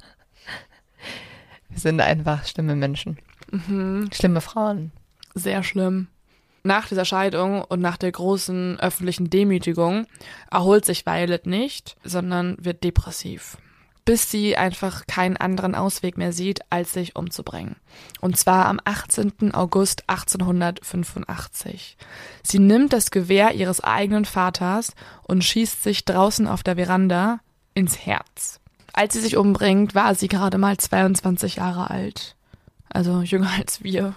Wir sind einfach schlimme Menschen. Schlimme Frauen. Sehr schlimm. Nach dieser Scheidung und nach der großen öffentlichen Demütigung erholt sich Violet nicht, sondern wird depressiv. Bis sie einfach keinen anderen Ausweg mehr sieht, als sich umzubringen. Und zwar am 18. August 1885. Sie nimmt das Gewehr ihres eigenen Vaters und schießt sich draußen auf der Veranda ins Herz. Als sie sich umbringt, war sie gerade mal 22 Jahre alt. Also jünger als wir.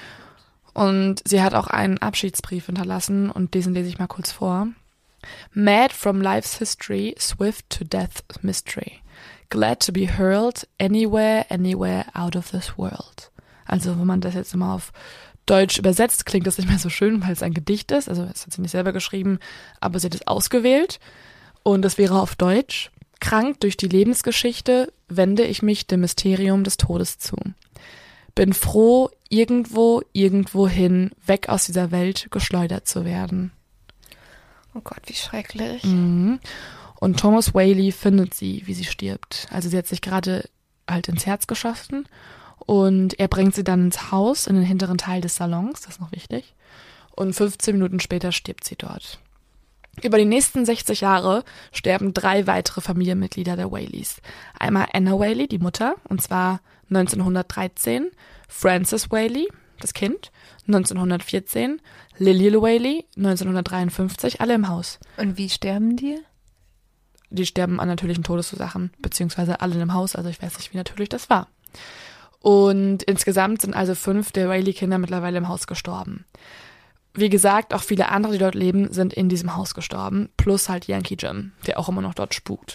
Und sie hat auch einen Abschiedsbrief hinterlassen und diesen lese ich mal kurz vor. Mad from life's history, swift to death's mystery. Glad to be hurled anywhere out of this world. Also wenn man das jetzt mal auf Deutsch übersetzt, klingt das nicht mehr so schön, weil es ein Gedicht ist. Also das hat sie nicht selber geschrieben, aber sie hat es ausgewählt. Und das wäre auf Deutsch. Krank durch die Lebensgeschichte wende ich mich dem Mysterium des Todes zu. Bin froh, irgendwohin, weg aus dieser Welt geschleudert zu werden. Oh Gott, wie schrecklich. Und Thomas Whaley findet sie, wie sie stirbt. Also sie hat sich gerade halt ins Herz geschossen und er bringt sie dann ins Haus, in den hinteren Teil des Salons, das ist noch wichtig. Und 15 Minuten später stirbt sie dort. Über die nächsten 60 Jahre sterben 3 weitere Familienmitglieder der Whaleys. Einmal Anna Whaley, die Mutter, und zwar 1913, Frances Whaley, das Kind, 1914, Lily Whaley, 1953, alle im Haus. Und wie sterben die? Die sterben an natürlichen Todesursachen, beziehungsweise alle im Haus, also ich weiß nicht, wie natürlich das war. Und insgesamt sind also 5 der Whaley-Kinder mittlerweile im Haus gestorben. Wie gesagt, auch viele andere, die dort leben, sind in diesem Haus gestorben, plus halt Yankee Jim, der auch immer noch dort spukt.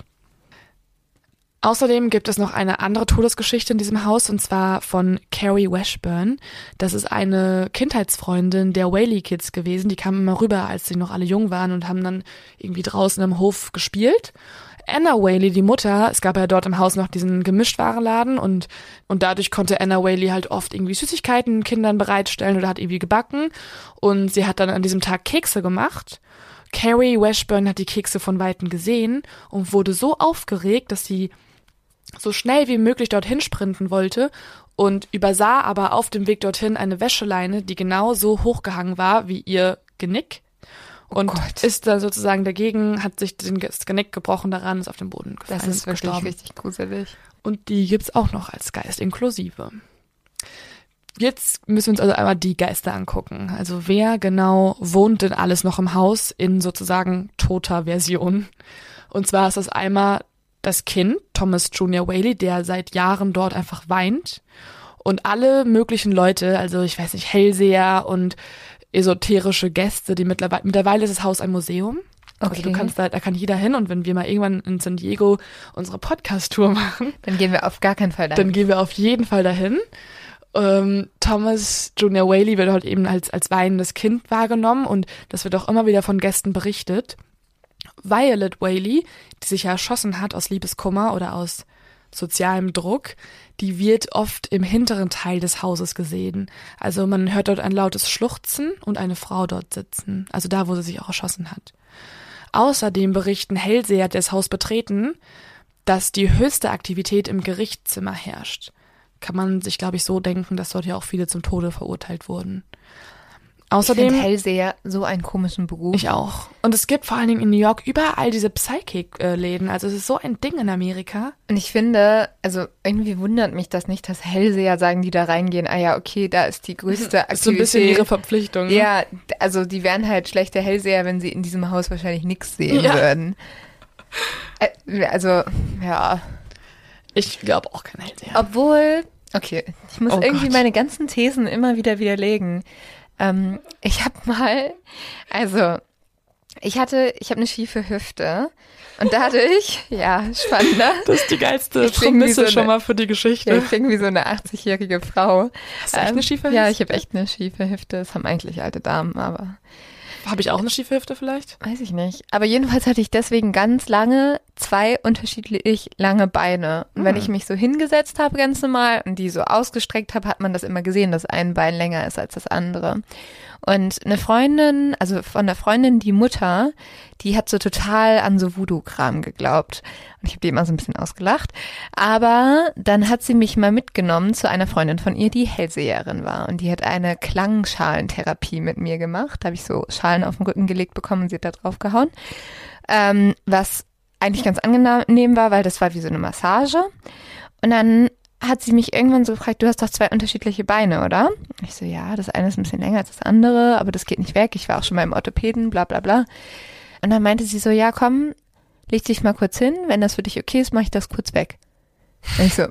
Außerdem gibt es noch eine andere Todesgeschichte in diesem Haus, und zwar von Carrie Washburn. Das ist eine Kindheitsfreundin der Whaley-Kids gewesen. Die kamen immer rüber, als sie noch alle jung waren und haben dann irgendwie draußen im Hof gespielt. Anna Whaley, die Mutter, es gab ja dort im Haus noch diesen Gemischtwarenladen und dadurch konnte Anna Whaley halt oft irgendwie Süßigkeiten Kindern bereitstellen oder hat irgendwie gebacken. Und sie hat dann an diesem Tag Kekse gemacht. Carrie Washburn hat die Kekse von Weitem gesehen und wurde so aufgeregt, dass sie so schnell wie möglich dorthin sprinten wollte und übersah aber auf dem Weg dorthin eine Wäscheleine, die genau so hochgehangen war wie ihr Genick. Und ist dann sozusagen dagegen, hat sich das Genick gebrochen daran, ist auf den Boden gefallen. Das ist wirklich richtig gruselig. Und die gibt's auch noch als Geist inklusive. Jetzt müssen wir uns also einmal die Geister angucken. Also wer genau wohnt denn alles noch im Haus in sozusagen toter Version? Und zwar ist das einmal das Kind, Thomas Junior Whaley, der seit Jahren dort einfach weint. Und alle möglichen Leute, also ich weiß nicht, Hellseher und esoterische Gäste, die mittlerweile ist das Haus ein Museum. Okay. Also da kann jeder hin, und wenn wir mal irgendwann in San Diego unsere Podcast-Tour machen, dann gehen wir auf gar keinen Fall dahin. Dann gehen wir auf jeden Fall dahin. Thomas Junior Whaley wird halt eben als weinendes Kind wahrgenommen, und das wird auch immer wieder von Gästen berichtet. Violet Whaley, die sich ja erschossen hat aus Liebeskummer oder aus sozialem Druck, die wird oft im hinteren Teil des Hauses gesehen. Also man hört dort ein lautes Schluchzen und eine Frau dort sitzen. Also da, wo sie sich auch erschossen hat. Außerdem berichten Hellseher, die das Haus betreten, dass die höchste Aktivität im Gerichtszimmer herrscht. Kann man sich, glaube ich, so denken, dass dort ja auch viele zum Tode verurteilt wurden. Außerdem, ich finde Hellseher so einen komischen Beruf. Ich auch. Und es gibt vor allen Dingen in New York überall diese Psychic-Läden. Also es ist so ein Ding in Amerika. Und ich finde, also irgendwie wundert mich das nicht, dass Hellseher sagen, die da reingehen, ah ja, okay, da ist die größte Aktivität. Das ist so ein bisschen ihre Verpflichtung. Ne? Ja, also die wären halt schlechte Hellseher, wenn sie in diesem Haus wahrscheinlich nichts sehen würden. Also, ja. Ich glaube auch kein Hellseher. Obwohl, okay, ich muss irgendwie meine ganzen Thesen immer wieder widerlegen. Ich habe mal, also ich habe eine schiefe Hüfte und dadurch, ja, spannender. Das ist die geilste Prämisse schon mal für die Geschichte. Ja, ich klinge wie so eine 80-jährige Frau. Hast du echt eine schiefe Hüfte? Ja, ich habe echt eine schiefe Hüfte. Das haben eigentlich alte Damen, aber... Habe ich auch eine schiefe Hüfte vielleicht? Weiß ich nicht. Aber jedenfalls hatte ich deswegen ganz lange 2 unterschiedlich lange Beine. Und wenn ich mich so hingesetzt habe ganz normal und die so ausgestreckt habe, hat man das immer gesehen, dass ein Bein länger ist als das andere. Und eine Freundin, also von der Freundin, die Mutter, die hat so total an so Voodoo-Kram geglaubt. Und ich habe die immer so ein bisschen ausgelacht. Aber dann hat sie mich mal mitgenommen zu einer Freundin von ihr, die Hellseherin war. Und die hat eine Klangschalentherapie mit mir gemacht. Da habe ich so Schalen auf den Rücken gelegt bekommen und sie hat da drauf gehauen. Was eigentlich ganz angenehm war, weil das war wie so eine Massage. Und dann hat sie mich irgendwann so gefragt, du hast doch 2 unterschiedliche Beine, oder? Ich so, ja, das eine ist ein bisschen länger als das andere, aber das geht nicht weg. Ich war auch schon beim Orthopäden, bla bla bla. Und dann meinte sie so, ja komm, leg dich mal kurz hin, wenn das für dich okay ist, mache ich das kurz weg. Und ich so,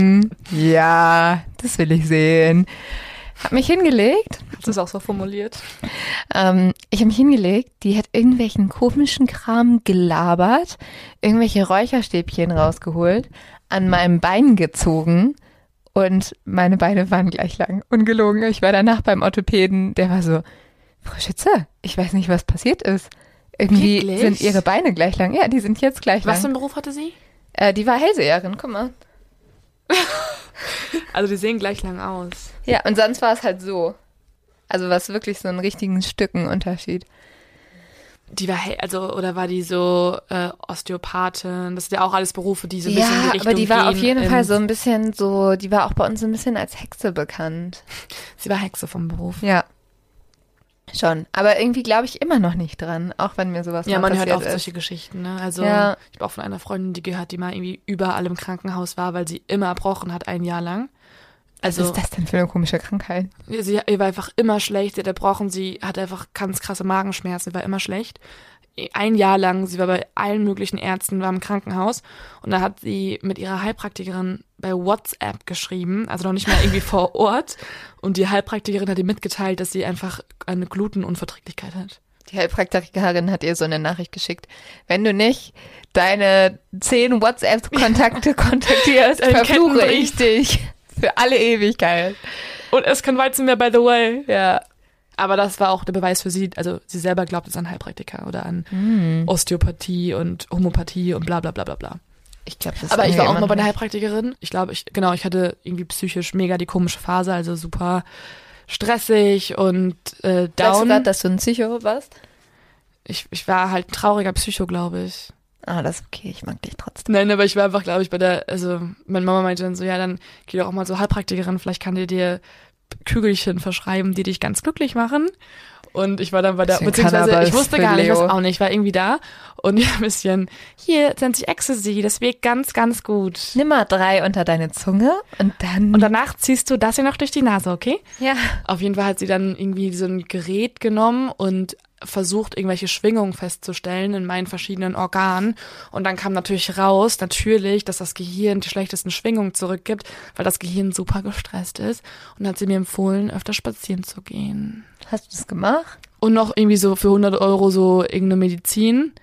ja, das will ich sehen. Hab mich hingelegt. Hast du es auch so formuliert? Ich habe mich hingelegt, die hat irgendwelchen komischen Kram gelabert, irgendwelche Räucherstäbchen rausgeholt, an meinem Bein gezogen und meine Beine waren gleich lang. Ungelogen. Ich war danach beim Orthopäden, der war so, Frau Schütze, ich weiß nicht, was passiert ist. Irgendwie Wirklich? sind ihre Beine gleich lang. Ja, die sind jetzt gleich lang. Was für einen Beruf hatte sie? Die war Hellseherin, guck mal. Also die sehen gleich lang aus. Ja, und sonst war es halt so. Also war es wirklich so einen richtigen Stückenunterschied. Die war, oder war die so Osteopathin? Das sind ja auch alles Berufe, die so ein bisschen in die Richtung aber die war gehen auf jeden Fall so ein bisschen so, die war auch bei uns so ein bisschen als Hexe bekannt. Sie war Hexe vom Beruf. Ja. Schon. Aber irgendwie glaube ich immer noch nicht dran, auch wenn mir sowas Ja, mal man hört passiert oft ist. solche Geschichten, ne? Also Ja. ich habe auch von einer Freundin, die gehört, die mal irgendwie überall im Krankenhaus war, weil sie immer erbrochen hat, 1 Jahr lang. Also, Was ist das denn für eine komische Krankheit? ihr war einfach immer schlecht, sie hat erbrochen, sie hatte einfach ganz krasse Magenschmerzen, sie war immer schlecht. 1 Jahr lang, sie war bei allen möglichen Ärzten, war im Krankenhaus und da hat sie mit ihrer Heilpraktikerin bei WhatsApp geschrieben, also noch nicht mal irgendwie vor Ort und die Heilpraktikerin hat ihr mitgeteilt, dass sie einfach eine Glutenunverträglichkeit hat. Die Heilpraktikerin hat ihr so eine Nachricht geschickt. Wenn du nicht deine 10 WhatsApp-Kontakte kontaktierst, Ein verfluche ich Kettenbrief. dich für alle Ewigkeit. Und es kann Weizen mehr, by the way. Ja. Aber das war auch der Beweis für sie, also sie selber glaubt es an Heilpraktiker oder an Osteopathie und Homöopathie und bla bla bla bla bla. Ich glaube, das Aber ich war auch immer mal bei einer noch- Heilpraktikerin. Ich glaube, ich hatte irgendwie psychisch mega die komische Phase, also super stressig und Sagst du down. grad, dass du ein Psycho warst? Ich war halt ein trauriger Psycho, glaube ich. Ah, das ist okay, ich mag dich trotzdem. Nein, aber ich war einfach, glaube ich, also meine Mama meinte dann so, ja, dann geh doch auch mal zur Heilpraktikerin, vielleicht kann die dir Kügelchen verschreiben, die dich ganz glücklich machen. Und ich war dann bei der, Bisschen beziehungsweise Cannabis ich wusste für gar nicht, was Leo. auch nicht, ich war irgendwie da und ja, ein bisschen, hier, nennt sich Ecstasy, das wirkt ganz, ganz gut. Nimm mal 3 unter deine Zunge und dann... Und danach ziehst du das hier noch durch die Nase, okay? ja. Auf jeden Fall hat sie dann irgendwie so ein Gerät genommen und versucht, irgendwelche Schwingungen festzustellen in meinen verschiedenen Organen. Und dann kam natürlich raus, dass das Gehirn die schlechtesten Schwingungen zurückgibt, weil das Gehirn super gestresst ist. Und dann hat sie mir empfohlen, öfter spazieren zu gehen. Hast du das gemacht? Und noch irgendwie so für 100 € so irgendeine Medizin.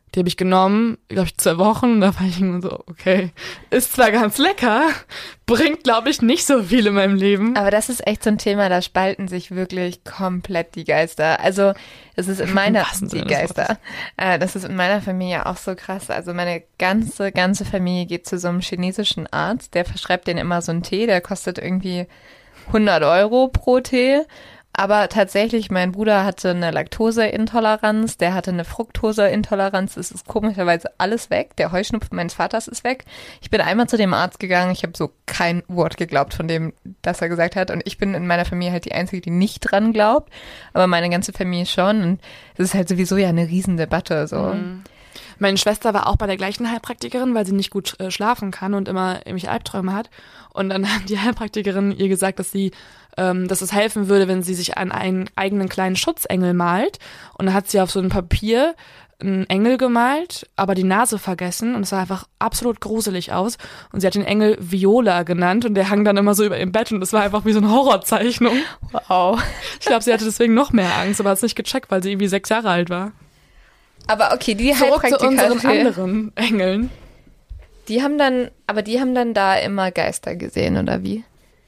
Die habe ich genommen, glaube ich, 2 Wochen. Da war ich immer so, okay, ist zwar ganz lecker, bringt, glaube ich, nicht so viel in meinem Leben. Aber das ist echt so ein Thema, da spalten sich wirklich komplett die Geister. Also es ist in meiner das ist in meiner Familie auch so krass. Also meine ganze Familie geht zu so einem chinesischen Arzt, der verschreibt denen immer so einen Tee, der kostet irgendwie 100 € pro Tee. Aber tatsächlich, mein Bruder hatte eine Laktoseintoleranz, der hatte eine Fructoseintoleranz, es ist komischerweise alles weg. Der Heuschnupfen meines Vaters ist weg. Ich bin einmal zu dem Arzt gegangen, ich habe so kein Wort geglaubt von dem, das er gesagt hat. Und ich bin in meiner Familie halt die Einzige, die nicht dran glaubt, aber meine ganze Familie schon. Und es ist halt sowieso ja eine Riesendebatte. So. Mhm. Meine Schwester war auch bei der gleichen Heilpraktikerin, weil sie nicht gut schlafen kann und immer irgendwelche Albträume hat. Und dann hat die Heilpraktikerin ihr gesagt, dass es helfen würde, wenn sie sich einen eigenen kleinen Schutzengel malt. Und dann hat sie auf so ein Papier einen Engel gemalt, aber die Nase vergessen. Und es sah einfach absolut gruselig aus. Und sie hat den Engel Viola genannt und der hang dann immer so über im Bett. Und das war einfach wie so eine Horrorzeichnung. Wow. Ich glaube, sie hatte deswegen noch mehr Angst, aber hat es nicht gecheckt, weil sie irgendwie 6 Jahre alt war. Aber okay, die Zurück zu Heilpraktiker, unseren anderen Engeln. die haben dann da immer Geister gesehen, oder wie?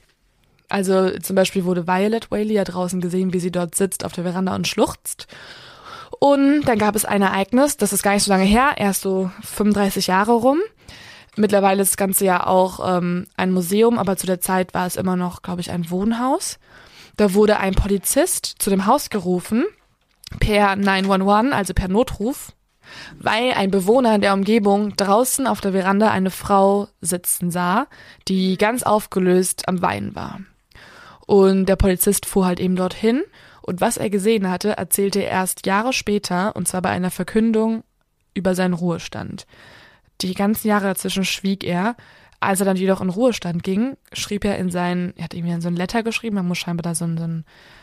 Also zum Beispiel wurde Violet Whaley ja draußen gesehen, wie sie dort sitzt auf der Veranda und schluchzt. Und dann gab es ein Ereignis, das ist gar nicht so lange her, erst so 35 Jahre rum. Mittlerweile ist das Ganze ja auch ein Museum, aber zu der Zeit war es immer noch, glaube ich, ein Wohnhaus. Da wurde ein Polizist zu dem Haus gerufen, per 911, also per Notruf, weil ein Bewohner in der Umgebung draußen auf der Veranda eine Frau sitzen sah, die ganz aufgelöst am Weinen war. Und der Polizist fuhr halt eben dorthin und was er gesehen hatte, erzählte er erst Jahre später, und zwar bei einer Verkündung über seinen Ruhestand. Die ganzen Jahre dazwischen schwieg er. Als er dann jedoch in Ruhestand ging, schrieb er er hat irgendwie so ein Letter geschrieben, man muss scheinbar da so ein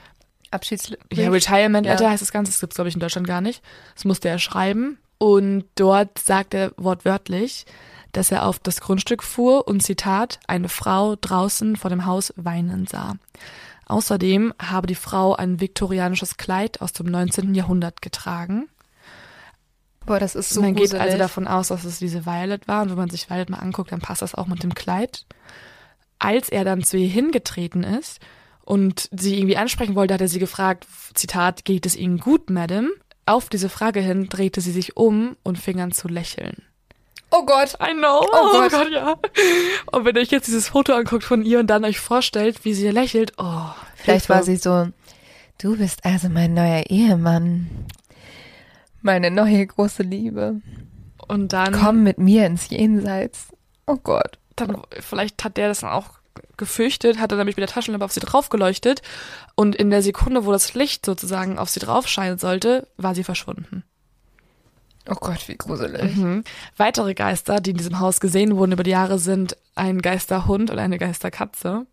Retirement Letter heißt das Ganze, das gibt's glaube ich in Deutschland gar nicht. Das musste er schreiben und dort sagt er wortwörtlich, dass er auf das Grundstück fuhr und Zitat, eine Frau draußen vor dem Haus weinen sah. Außerdem habe die Frau ein viktorianisches Kleid aus dem 19. Jahrhundert getragen. Boah, das ist so Man gruselig. geht also davon aus, dass es diese Violet war und wenn man sich Violet mal anguckt, dann passt das auch mit dem Kleid. Als er dann zu ihr hingetreten ist und sie irgendwie ansprechen wollte, hat er sie gefragt, Zitat, geht es Ihnen gut, Madam? Auf diese Frage hin drehte sie sich um und fing an zu lächeln. Oh Gott. I know. Oh Gott, ja. Und wenn ihr euch jetzt dieses Foto anguckt von ihr und dann euch vorstellt, wie sie lächelt, oh. Vielleicht war sie so, du bist also mein neuer Ehemann. Meine neue große Liebe. Und dann. Komm mit mir ins Jenseits. Oh Gott. Dann, vielleicht hat der das dann auch gefürchtet, hat er nämlich mit der Taschenlampe auf sie drauf geleuchtet und in der Sekunde, wo das Licht sozusagen auf sie drauf scheinen sollte, war sie verschwunden. Oh Gott, wie gruselig. Mhm. Weitere Geister, die in diesem Haus gesehen wurden über die Jahre, sind ein Geisterhund und eine Geisterkatze.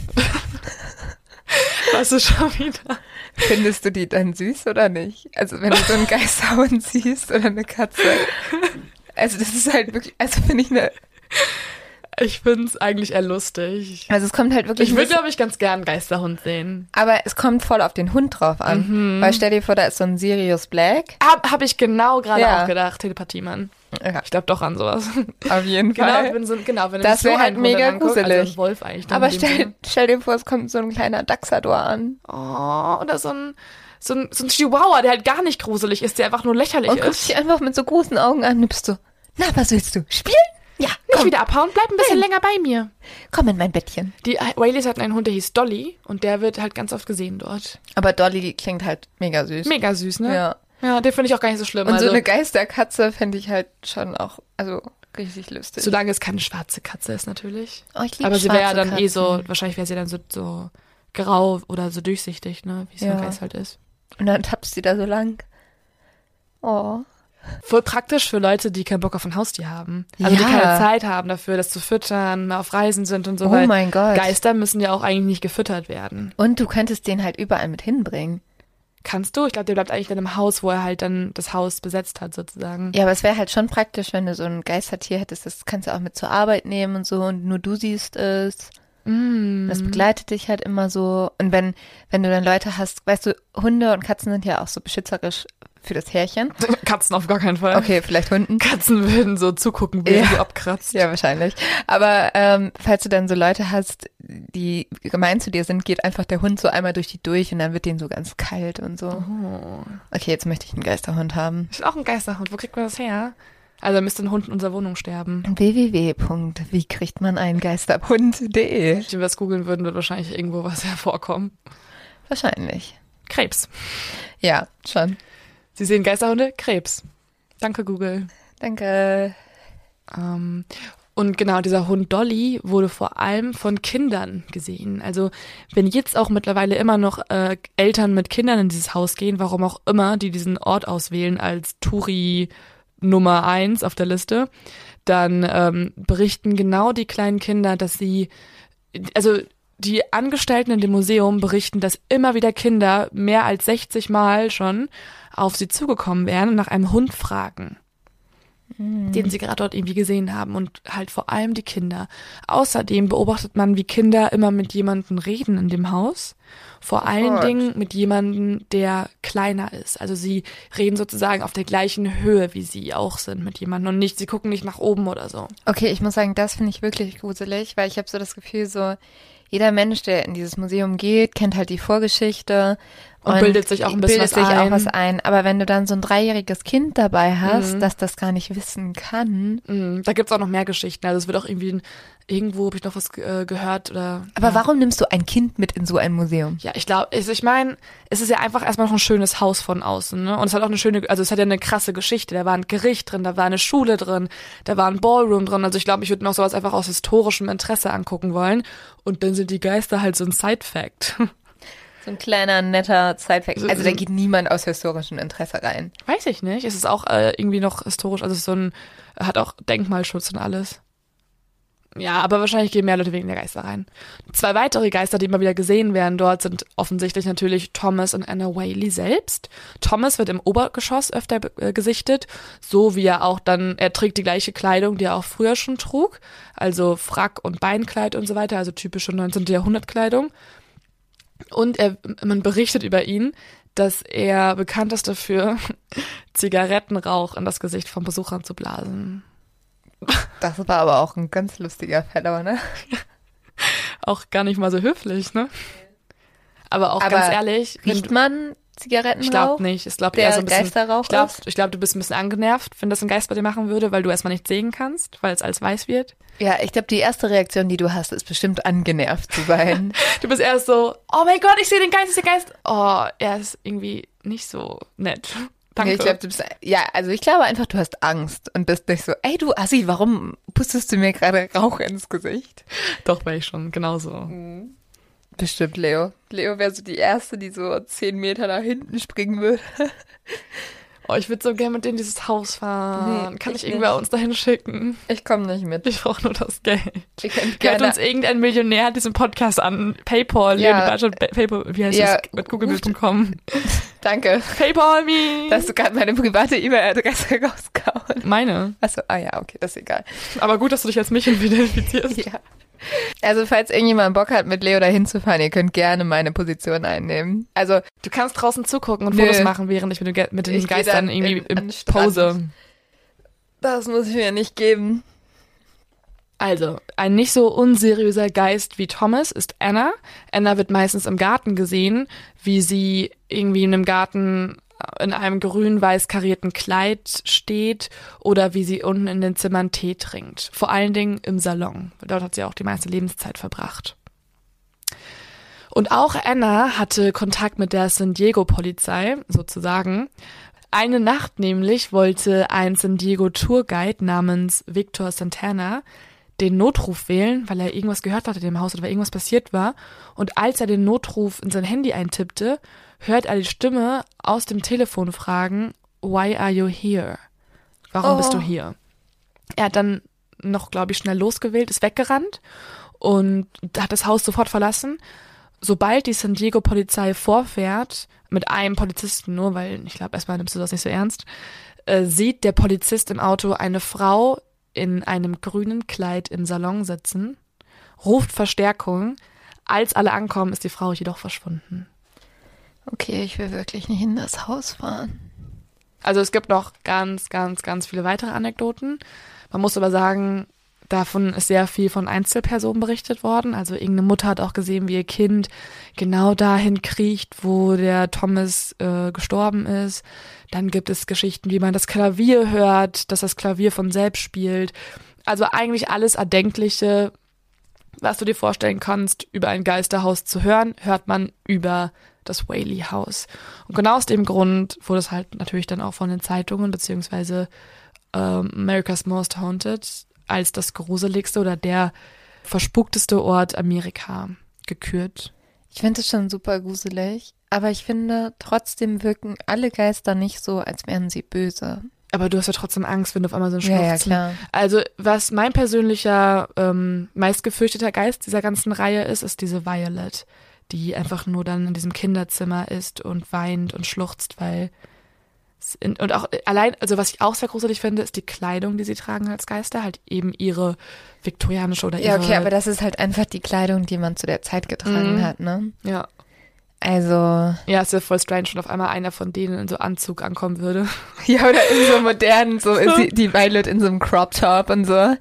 Was ist schon wieder? Findest du die dann süß oder nicht? Also wenn du so einen Geisterhund siehst oder eine Katze. Also das ist halt wirklich, finde ich Ich find's eigentlich eher lustig. Also es kommt halt wirklich. Ich würde, glaube ich, ganz gern einen Geisterhund sehen. Aber es kommt voll auf den Hund drauf an. Weil stell dir vor, da ist so ein Sirius Black. Hab ich genau gerade auch gedacht, Telepathie, Mann. Ja. Ich glaube doch an sowas. Auf jeden Fall. Wenn das wäre halt mega gruselig. Also ein Wolf eigentlich. Aber stell dir vor, es kommt so ein kleiner Dachsador an. Oh, oder so ein Chihuahua, der halt gar nicht gruselig ist, der einfach nur lächerlich und ist. Und guckst dich einfach mit so großen Augen an und bist so, na, was willst du? Spielen? Ja, nicht wieder abhauen, bleib ein bisschen länger bei mir. Komm in mein Bettchen. Die Whaleys hatten einen Hund, der hieß Dolly und der wird halt ganz oft gesehen dort. Aber Dolly klingt halt mega süß. Mega süß, ne? Ja. Ja, den finde ich auch gar nicht so schlimm. Und so eine Geisterkatze fände ich halt schon auch, richtig lustig. Solange es keine schwarze Katze ist, natürlich. Oh, ich liebe aber sie wäre ja dann Katzen. wahrscheinlich wäre sie dann so grau oder so durchsichtig, ne? Wie es ein Geist halt ist. Und dann tappst sie da so lang. Oh. Voll praktisch für Leute, die keinen Bock auf ein Haustier haben. Also die keine Zeit haben dafür, das zu füttern, mal auf Reisen sind und so. Oh mein Gott. Geister müssen ja auch eigentlich nicht gefüttert werden. Und du könntest den halt überall mit hinbringen. Kannst du? Ich glaube, der bleibt eigentlich dann im Haus, wo er halt dann das Haus besetzt hat, sozusagen. Ja, aber es wäre halt schon praktisch, wenn du so ein Geistertier hättest. Das kannst du auch mit zur Arbeit nehmen und so und nur du siehst es. Das begleitet dich halt immer so. Und wenn du dann Leute hast, weißt du, Hunde und Katzen sind ja auch so beschützerisch für das Härchen. Katzen auf gar keinen Fall. Okay, vielleicht Hunden. Katzen würden so zugucken, wie du abkratzt. Ja, wahrscheinlich. Aber falls du dann so Leute hast, die gemein zu dir sind, geht einfach der Hund so einmal durch die durch und dann wird denen so ganz kalt und so. Oh. Okay, jetzt möchte ich einen Geisterhund haben. Ich will auch einen Geisterhund. Wo kriegt man das her? Also müsste ein Hund in unserer Wohnung sterben. www.wiekriegtmaneinenGeisterhund.de. Wenn wir das googeln würden, wird wahrscheinlich irgendwo was hervorkommen. Wahrscheinlich. Krebs. Ja, schon. Sie sehen Geisterhunde? Krebs. Danke, Google. Danke. Und genau, dieser Hund Dolly wurde vor allem von Kindern gesehen. Also wenn jetzt auch mittlerweile immer noch Eltern mit Kindern in dieses Haus gehen, warum auch immer, die diesen Ort auswählen als Touri Nummer 1 auf der Liste, dann berichten genau die kleinen Kinder, dass sie, also die Angestellten in dem Museum berichten, dass immer wieder Kinder mehr als 60 Mal schon auf sie zugekommen wären und nach einem Hund fragen, den sie gerade dort irgendwie gesehen haben und halt vor allem die Kinder. Außerdem beobachtet man, wie Kinder immer mit jemandem reden in dem Haus. Vor allen Dingen mit jemandem, der kleiner ist. Also sie reden sozusagen auf der gleichen Höhe, wie sie auch sind mit jemandem und nicht, sie gucken nicht nach oben oder so. Okay, ich muss sagen, das finde ich wirklich gruselig, weil ich habe so das Gefühl, so jeder Mensch, der in dieses Museum geht, kennt halt die Vorgeschichte und bildet sich auch ein bisschen was ein. Aber wenn du dann so ein 3-jähriges Kind dabei hast, das das gar nicht wissen kann. Da gibt's auch noch mehr Geschichten. Also es wird auch irgendwo habe ich noch was gehört oder. Aber warum nimmst du ein Kind mit in so ein Museum? Ja, ich glaube, ich meine, es ist ja einfach erstmal noch ein schönes Haus von außen, ne? Und es hat auch es hat ja eine krasse Geschichte. Da war ein Gericht drin, da war eine Schule drin, da war ein Ballroom drin. Also ich glaube, ich würde mir auch sowas einfach aus historischem Interesse angucken wollen. Und dann sind die Geister halt so ein Side-Fact. So ein kleiner, netter Side-Fact. Also da geht niemand aus historischem Interesse rein. Weiß ich nicht. Es ist auch irgendwie noch historisch. Also es ist hat auch Denkmalschutz und alles. Ja, aber wahrscheinlich gehen mehr Leute wegen der Geister rein. 2 weitere Geister, die immer wieder gesehen werden dort, sind offensichtlich natürlich Thomas und Anna Whaley selbst. Thomas wird im Obergeschoss öfter gesichtet, so wie er trägt die gleiche Kleidung, die er auch früher schon trug. Also Frack und Beinkleid und so weiter, also typische 19. Jahrhundert-Kleidung. Und man berichtet über ihn, dass er bekannt ist dafür, Zigarettenrauch in das Gesicht von Besuchern zu blasen. Das war aber auch ein ganz lustiger Fellow, ne? Auch gar nicht mal so höflich, ne? Aber ganz ehrlich. Riecht man Zigarettenrauch? Ich glaube nicht. Ich glaube eher so ein bisschen. Geisterrauch ich glaube, du bist ein bisschen angenervt, wenn das ein Geist bei dir machen würde, weil du erstmal nicht sehen kannst, weil es alles weiß wird. Ja, ich glaube, die erste Reaktion, die du hast, ist bestimmt angenervt zu sein. Du bist erst so, oh mein Gott, ich sehe den Geist, ich sehe den Geist. Oh, er ist irgendwie nicht so nett. Danke. Ich glaube einfach, du hast Angst und bist nicht so, ey du Assi, warum pustest du mir gerade Rauch ins Gesicht? Doch, wäre ich schon, genauso. Bestimmt Leo. Leo wäre so die Erste, die so 10 Meter nach hinten springen würde. Oh, ich würde so gerne mit denen dieses Haus fahren. Nee, Kann ich irgendwer uns dahin schicken? Ich komme nicht mit. Ich brauche nur das Geld. Hört uns irgendein Millionär diesen Podcast an. PayPal, PayPal, wie heißt das? Mit google.com. Danke. PayPal me. Da hast du gerade meine private E-Mail-Adresse rausgehauen. Meine? Achso, ja, okay, das ist egal. Aber gut, dass du dich als mich identifizierst. Ja. Also falls irgendjemand Bock hat, mit Leo da hinzufahren, ihr könnt gerne meine Position einnehmen. Also du kannst draußen zugucken und Fotos machen, während ich mit den Geistern irgendwie im Pose. Das muss ich mir nicht geben. Also, ein nicht so unseriöser Geist wie Thomas ist Anna. Anna wird meistens im Garten gesehen, wie sie irgendwie in einem Garten in einem grün-weiß karierten Kleid steht oder wie sie unten in den Zimmern Tee trinkt. Vor allen Dingen im Salon. Dort hat sie auch die meiste Lebenszeit verbracht. Und auch Anna hatte Kontakt mit der San Diego-Polizei, sozusagen. Eine Nacht nämlich wollte ein San Diego-Tourguide namens Victor Santana den Notruf wählen, weil er irgendwas gehört hatte in dem Haus oder weil irgendwas passiert war. Und als er den Notruf in sein Handy eintippte, hört er die Stimme aus dem Telefon fragen, "Why are you here?" Warum bist du hier? Er hat dann noch, glaube ich, schnell losgewählt, ist weggerannt und hat das Haus sofort verlassen. Sobald die San Diego-Polizei vorfährt, mit einem Polizisten nur, weil ich glaube, erstmal nimmst du das nicht so ernst, sieht der Polizist im Auto eine Frau in einem grünen Kleid im Salon sitzen, ruft Verstärkung. Als alle ankommen, ist die Frau jedoch verschwunden. Okay, ich will wirklich nicht in das Haus fahren. Also es gibt noch ganz, ganz, ganz viele weitere Anekdoten. Man muss aber sagen, davon ist sehr viel von Einzelpersonen berichtet worden. Also irgendeine Mutter hat auch gesehen, wie ihr Kind genau dahin kriecht, wo der Thomas gestorben ist. Dann gibt es Geschichten, wie man das Klavier hört, dass das Klavier von selbst spielt. Also eigentlich alles Erdenkliche, was du dir vorstellen kannst, über ein Geisterhaus zu hören, hört man über das Whaley House. Und genau aus dem Grund wurde es halt natürlich dann auch von den Zeitungen beziehungsweise America's Most Haunted als das gruseligste oder der verspukteste Ort Amerika gekürt. Ich finde es schon super gruselig, aber ich finde, trotzdem wirken alle Geister nicht so, als wären sie böse. Aber du hast ja trotzdem Angst, wenn du auf einmal so einen Schluchzen. Ja, klar. Also was mein persönlicher meistgefürcteter Geist dieser ganzen Reihe ist diese Violet, die einfach nur dann in diesem Kinderzimmer ist und weint und schluchzt, weil und auch allein, also was ich auch sehr gruselig finde, ist die Kleidung, die sie tragen als Geister, halt eben ihre viktorianische oder ihre... Ja, okay, aber das ist halt einfach die Kleidung, die man zu der Zeit getragen hat, ne? Ja. Also... Ja, ist ja voll strange, wenn auf einmal einer von denen in so Anzug ankommen würde. Ja, oder in so modernen, so ist die Violet in so einem Crop Top und so.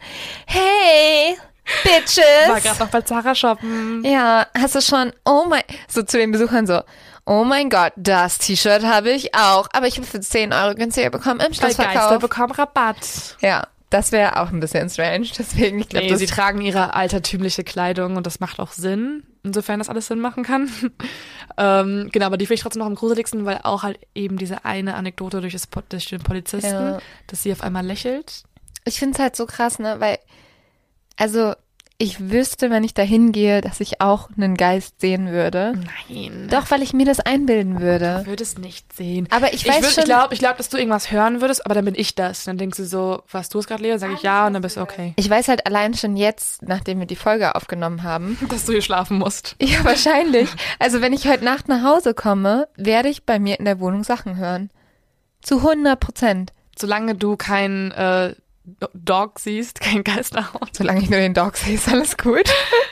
Hey, Bitches! War gerade noch bei Zara shoppen. Ja, hast du schon, oh mein, so zu den Besuchern so, oh mein Gott, das T-Shirt habe ich auch, aber ich habe für 10 Euro günstiger bekommen im Weil Schlussverkauf. Geister bekommen Rabatt. Ja, das wäre auch ein bisschen strange, deswegen, ich glaube, Sie tragen ihre altertümliche Kleidung und das macht auch Sinn, insofern das alles Sinn machen kann. Genau, aber die finde ich trotzdem noch am gruseligsten, weil auch halt eben diese eine Anekdote durch den Polizisten, dass sie auf einmal lächelt. Ich finde es halt so krass, ne, weil, also, ich wüsste, wenn ich da hingehe, dass ich auch einen Geist sehen würde. Nein. Doch, weil ich mir das einbilden würde. Du würdest nicht sehen. Aber ich weiß schon... Ich glaube, dass du irgendwas hören würdest, aber dann bin ich das. Dann denkst du so, was du es gerade, Lea? Sag ich ja und dann bist du okay. Ich weiß halt allein schon jetzt, nachdem wir die Folge aufgenommen haben. Dass du hier schlafen musst. Ja, wahrscheinlich. Also wenn ich heute Nacht nach Hause komme, werde ich bei mir in der Wohnung Sachen hören. Zu 100%. Solange du kein Dog siehst, kein Geisterhaus. Solange ich nur den Dog sehe, ist alles gut.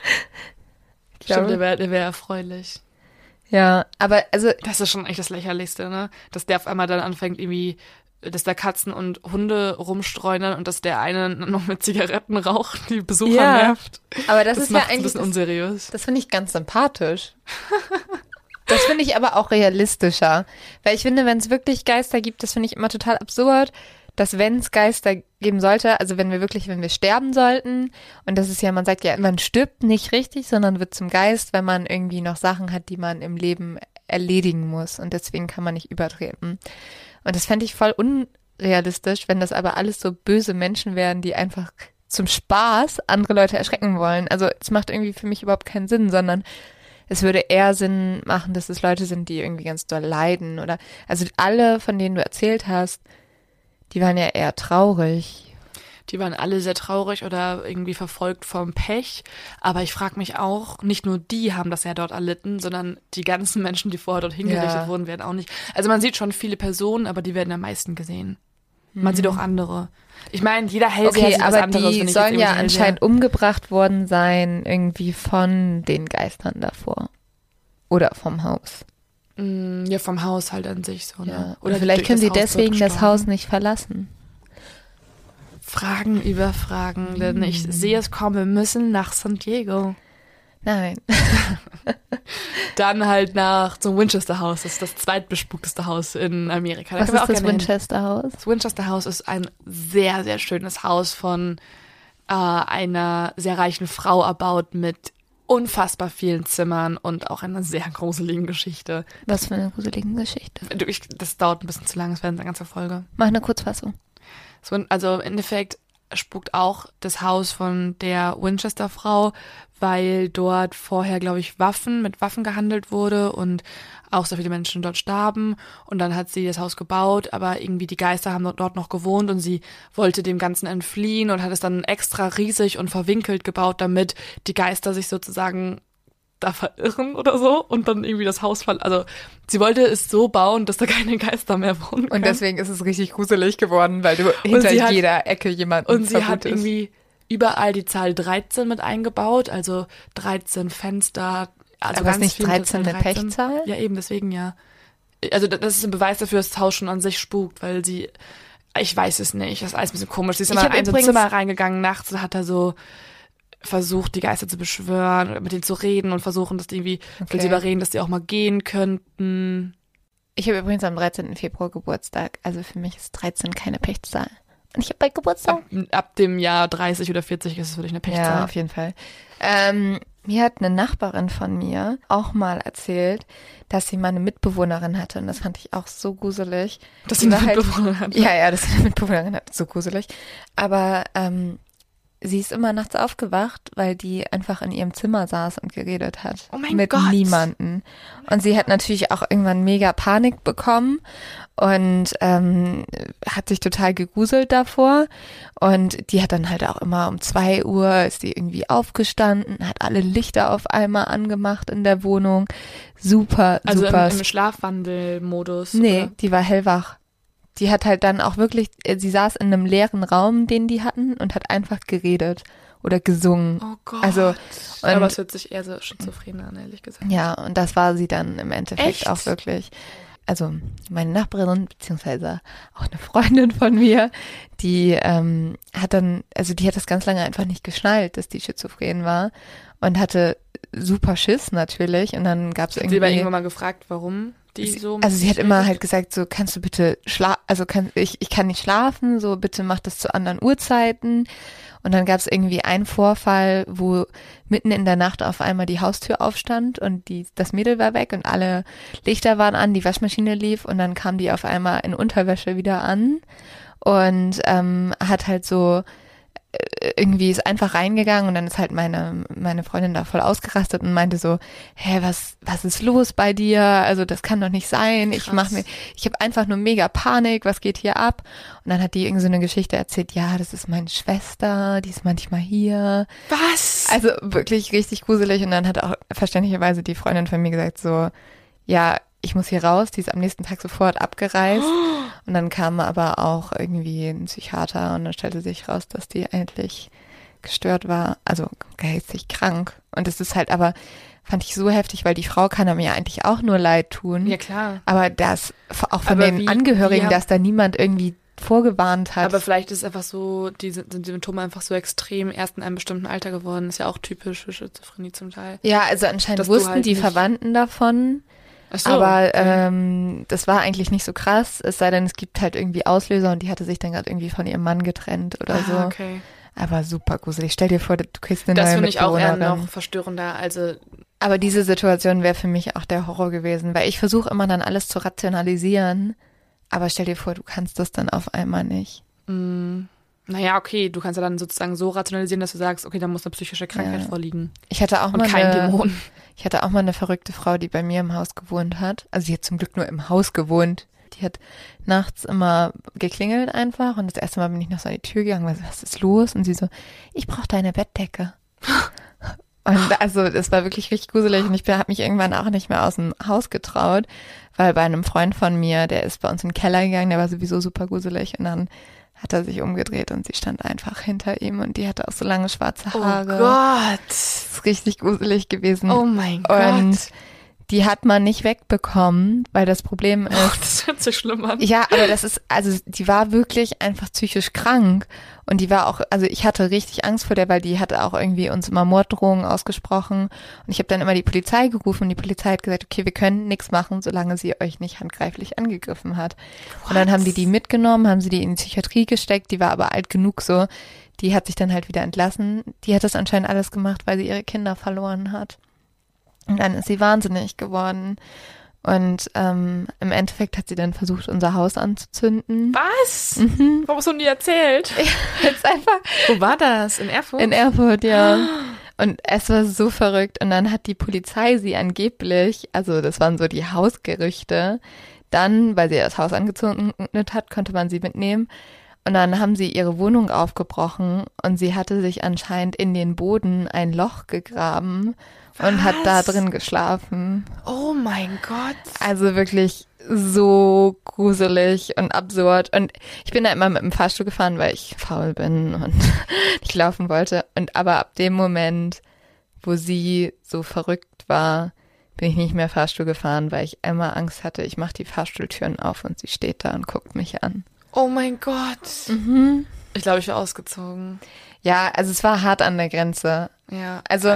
Stimmt, der wär erfreulich. Ja, aber also... Das ist schon echt das Lächerlichste, ne? Dass der auf einmal dann anfängt irgendwie, dass da Katzen und Hunde rumstreunern und dass der eine noch mit Zigaretten raucht, die Besucher nervt. Aber das ist ja eigentlich... ein bisschen unseriös. Das finde ich ganz sympathisch. Das finde ich aber auch realistischer. Weil ich finde, wenn es wirklich Geister gibt, das finde ich immer total absurd, dass wenn es Geister geben sollte, also wenn wir sterben sollten, und das ist ja, man sagt ja, man stirbt nicht richtig, sondern wird zum Geist, wenn man irgendwie noch Sachen hat, die man im Leben erledigen muss und deswegen kann man nicht übertreten. Und das fände ich voll unrealistisch, wenn das aber alles so böse Menschen wären, die einfach zum Spaß andere Leute erschrecken wollen. Also es macht irgendwie für mich überhaupt keinen Sinn, sondern es würde eher Sinn machen, dass es Leute sind, die irgendwie ganz doll leiden oder, also alle, von denen du erzählt hast, die waren ja eher traurig. Die waren alle sehr traurig oder irgendwie verfolgt vom Pech. Aber ich frage mich auch, nicht nur die haben das ja dort erlitten, sondern die ganzen Menschen, die vorher dort hingerichtet wurden, werden auch nicht. Also man sieht schon viele Personen, aber die werden am meisten gesehen. Man sieht auch andere. Ich meine, jeder Hellseher sieht was anderes. Okay, aber die sollen ja anscheinend umgebracht worden sein, irgendwie von den Geistern davor. Oder vom Haus. Ja, vom Haus halt an sich so, ne? Ja. Oder vielleicht können sie deswegen das Haus nicht verlassen. Fragen über Fragen, denn ich sehe es kommen, wir müssen nach San Diego. Nein. Dann halt zum Winchester House, das ist das zweitbespukteste Haus in Amerika. Was ist das Winchester House? Das Winchester House ist ein sehr, sehr schönes Haus von einer sehr reichen Frau erbaut mit unfassbar vielen Zimmern und auch einer sehr gruseligen Geschichte. Was für eine gruselige Geschichte? Das dauert ein bisschen zu lang, das wäre eine ganze Folge. Mach eine Kurzfassung. Also im Endeffekt spukt auch das Haus von der Winchester-Frau, weil dort vorher, glaube ich, mit Waffen gehandelt wurde und auch sehr viele Menschen dort starben. Und dann hat sie das Haus gebaut, aber irgendwie die Geister haben dort noch gewohnt und sie wollte dem Ganzen entfliehen und hat es dann extra riesig und verwinkelt gebaut, damit die Geister sich sozusagen da verirren oder so und dann irgendwie das Haus also sie wollte es so bauen, dass da keine Geister mehr wohnen können. Und deswegen ist es richtig gruselig geworden, weil du hinter jeder Ecke jemanden und sie hat irgendwie überall die Zahl 13 mit eingebaut, also 13 Fenster. Also aber ist nicht 13 eine Pechzahl? Ja, eben, deswegen ja. also das ist ein Beweis dafür, dass das Haus schon an sich spukt, weil ich weiß es nicht, das ist alles ein bisschen komisch. Sie ist immer in so ein Zimmer reingegangen, nachts hat er so versucht, die Geister zu beschwören oder mit denen zu reden und versuchen, dass die irgendwie, will sie überreden, dass die auch mal gehen könnten. Ich habe übrigens am 13. Februar Geburtstag, also für mich ist 13 keine Pechzahl. Und ich habe bald Geburtstag. Ab dem Jahr 30 oder 40 ist es für dich eine Pechzahl. Ja, auf jeden Fall. Mir hat eine Nachbarin von mir auch mal erzählt, dass sie mal eine Mitbewohnerin hatte. Und das fand ich auch so gruselig. Dass sie eine Mitbewohnerin hatte? Ja, dass sie eine Mitbewohnerin hatte. So gruselig. Aber sie ist immer nachts aufgewacht, weil die einfach in ihrem Zimmer saß und geredet hat. Oh mein mit Gott. Niemanden. Und sie hat natürlich auch irgendwann mega Panik bekommen und hat sich total gegruselt davor. Und die hat dann halt auch immer um 2 Uhr ist die irgendwie aufgestanden, hat alle Lichter auf einmal angemacht in der Wohnung. Super, also super. Also im Schlafwandelmodus? Nee, oder? die war hellwach. Die hat halt dann auch wirklich, sie saß in einem leeren Raum, den die hatten und hat einfach geredet oder gesungen. Oh Gott. Also, aber es hört sich eher so schizophren an, ehrlich gesagt. Ja, und das war sie dann im Endeffekt Echt? auch wirklich. Also meine Nachbarin, beziehungsweise auch eine Freundin von mir, die hat das ganz lange einfach nicht geschnallt, dass die schizophren war und hatte super Schiss natürlich und dann gab es irgendwie... Sie hat irgendwann mal gefragt, warum die so... Also sie hat immer halt gesagt, so kannst du bitte ich kann nicht schlafen, so bitte mach das zu anderen Uhrzeiten. Und dann gab es irgendwie einen Vorfall, wo mitten in der Nacht auf einmal die Haustür aufstand und das Mädel war weg und alle Lichter waren an, die Waschmaschine lief und dann kam die auf einmal in Unterwäsche wieder an und hat halt so irgendwie ist einfach reingegangen und dann ist halt meine Freundin da voll ausgerastet und meinte so, was ist los bei dir? Also das kann doch nicht sein. Krass. Ich habe einfach nur mega Panik, was geht hier ab? Und dann hat die irgend so eine Geschichte erzählt, ja, das ist meine Schwester, die ist manchmal hier. Was? Also wirklich richtig gruselig und dann hat auch verständlicherweise die Freundin von mir gesagt so, ja, ich muss hier raus, die ist am nächsten Tag sofort abgereist und dann kam aber auch irgendwie ein Psychiater und dann stellte sich raus, dass die eigentlich gestört war, also geistig krank und das ist halt aber, fand ich so heftig, weil die Frau kann mir eigentlich auch nur leid tun. Ja, klar. Aber das, auch von den Angehörigen, dass da niemand irgendwie vorgewarnt hat. Aber vielleicht ist es einfach so, sind die Symptome einfach so extrem erst in einem bestimmten Alter geworden. Ist ja auch typisch für Schizophrenie zum Teil. Ja, also anscheinend Dass wussten halt die Verwandten davon. Ach so, aber okay. das war eigentlich nicht so krass, es sei denn, es gibt halt irgendwie Auslöser und die hatte sich dann gerade irgendwie von ihrem Mann getrennt oder so. Okay. Aber super gruselig. Stell dir vor, du kriegst eine Das neue finde ich auch eher Mitbewohnerin. noch verstörender. Also Aber diese Situation wäre für mich auch der Horror gewesen, weil ich versuche immer dann alles zu rationalisieren, aber stell dir vor, du kannst das dann auf einmal nicht. naja, okay, du kannst ja dann sozusagen so rationalisieren, dass du sagst, okay, da muss eine psychische Krankheit vorliegen. Ich hatte auch und kein Dämon. Ich hatte auch mal eine verrückte Frau, die bei mir im Haus gewohnt hat. Also sie hat zum Glück nur im Haus gewohnt. Die hat nachts immer geklingelt einfach und das erste Mal bin ich noch so an die Tür gegangen, weil was ist los? Und sie so, ich brauche deine Bettdecke. Und also das war wirklich richtig gruselig und ich habe mich irgendwann auch nicht mehr aus dem Haus getraut, weil bei einem Freund von mir, der ist bei uns in den Keller gegangen, der war sowieso super gruselig und dann hat er sich umgedreht und sie stand einfach hinter ihm und die hatte auch so lange schwarze Haare. Oh Gott. Das ist richtig gruselig gewesen. Oh mein Gott. Und die hat man nicht wegbekommen, weil das Problem ist... Oh, das hört sich schlimm an. Ja, aber das ist, also die war wirklich einfach psychisch krank und die war auch, also ich hatte richtig Angst vor der, weil die hatte auch irgendwie uns immer Morddrohungen ausgesprochen und ich habe dann immer die Polizei gerufen und die Polizei hat gesagt, okay, wir können nichts machen, solange sie euch nicht handgreiflich angegriffen hat. Und dann haben die mitgenommen, haben sie die in die Psychiatrie gesteckt, die war aber alt genug so, die hat sich dann halt wieder entlassen. Die hat das anscheinend alles gemacht, weil sie ihre Kinder verloren hat. Und dann ist sie wahnsinnig geworden. Und im Endeffekt hat sie dann versucht, unser Haus anzuzünden. Was? Mhm. Warum hast du nie erzählt? Ja, jetzt einfach. Wo war das? In Erfurt? In Erfurt, ja. Und es war so verrückt. Und dann hat die Polizei sie angeblich, also das waren so die Hausgerüchte, dann, weil sie das Haus angezündet hat, konnte man sie mitnehmen. Und dann haben sie ihre Wohnung aufgebrochen und sie hatte sich anscheinend in den Boden ein Loch gegraben und hat da drin geschlafen. Oh mein Gott. Also wirklich so gruselig und absurd. Und ich bin da immer mit dem Fahrstuhl gefahren, weil ich faul bin und nicht laufen wollte. Und aber ab dem Moment, wo sie so verrückt war, bin ich nicht mehr Fahrstuhl gefahren, weil ich einmal Angst hatte, ich mache die Fahrstuhltüren auf und sie steht da und guckt mich an. Oh mein Gott. Mhm. Ich glaube, ich wäre ausgezogen. Ja, also es war hart an der Grenze. Ja, Also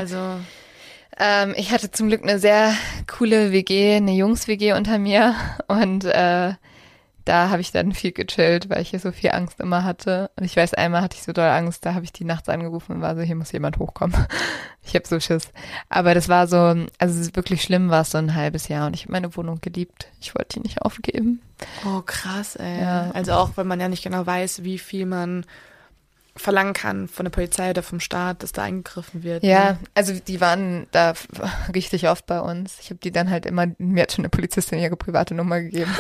ich hatte zum Glück eine sehr coole WG, eine Jungs-WG unter mir und da habe ich dann viel gechillt, weil ich hier so viel Angst immer hatte. Und ich weiß, einmal hatte ich so doll Angst, da habe ich die nachts angerufen und war so, hier muss jemand hochkommen. Ich habe so Schiss. Aber das war so, also es ist wirklich schlimm, war es so ein halbes Jahr und ich habe meine Wohnung geliebt. Ich wollte die nicht aufgeben. Oh, krass, ey. Ja. Also auch, wenn man ja nicht genau weiß, wie viel man verlangen kann von der Polizei oder vom Staat, dass da eingegriffen wird. Ja, Ne? also die waren da richtig oft bei uns. Ich habe die dann halt immer, mir hat schon eine Polizistin ihre private Nummer gegeben.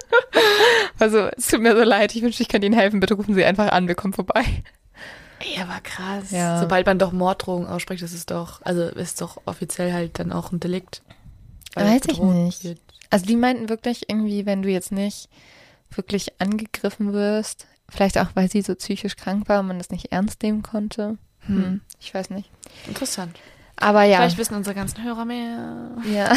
Also es tut mir so leid, ich wünschte, ich kann Ihnen helfen. Bitte rufen Sie einfach an, wir kommen vorbei. Ey, aber krass. Ja. Sobald man doch Morddrohungen ausspricht, ist doch offiziell halt dann auch ein Delikt. Weiß ich bedroht nicht. wird. Also die meinten wirklich irgendwie, wenn du jetzt nicht wirklich angegriffen wirst, vielleicht auch, weil sie so psychisch krank war und man das nicht ernst nehmen konnte. Ich weiß nicht. Interessant. Aber ja. Vielleicht wissen unsere ganzen Hörer mehr. Ja.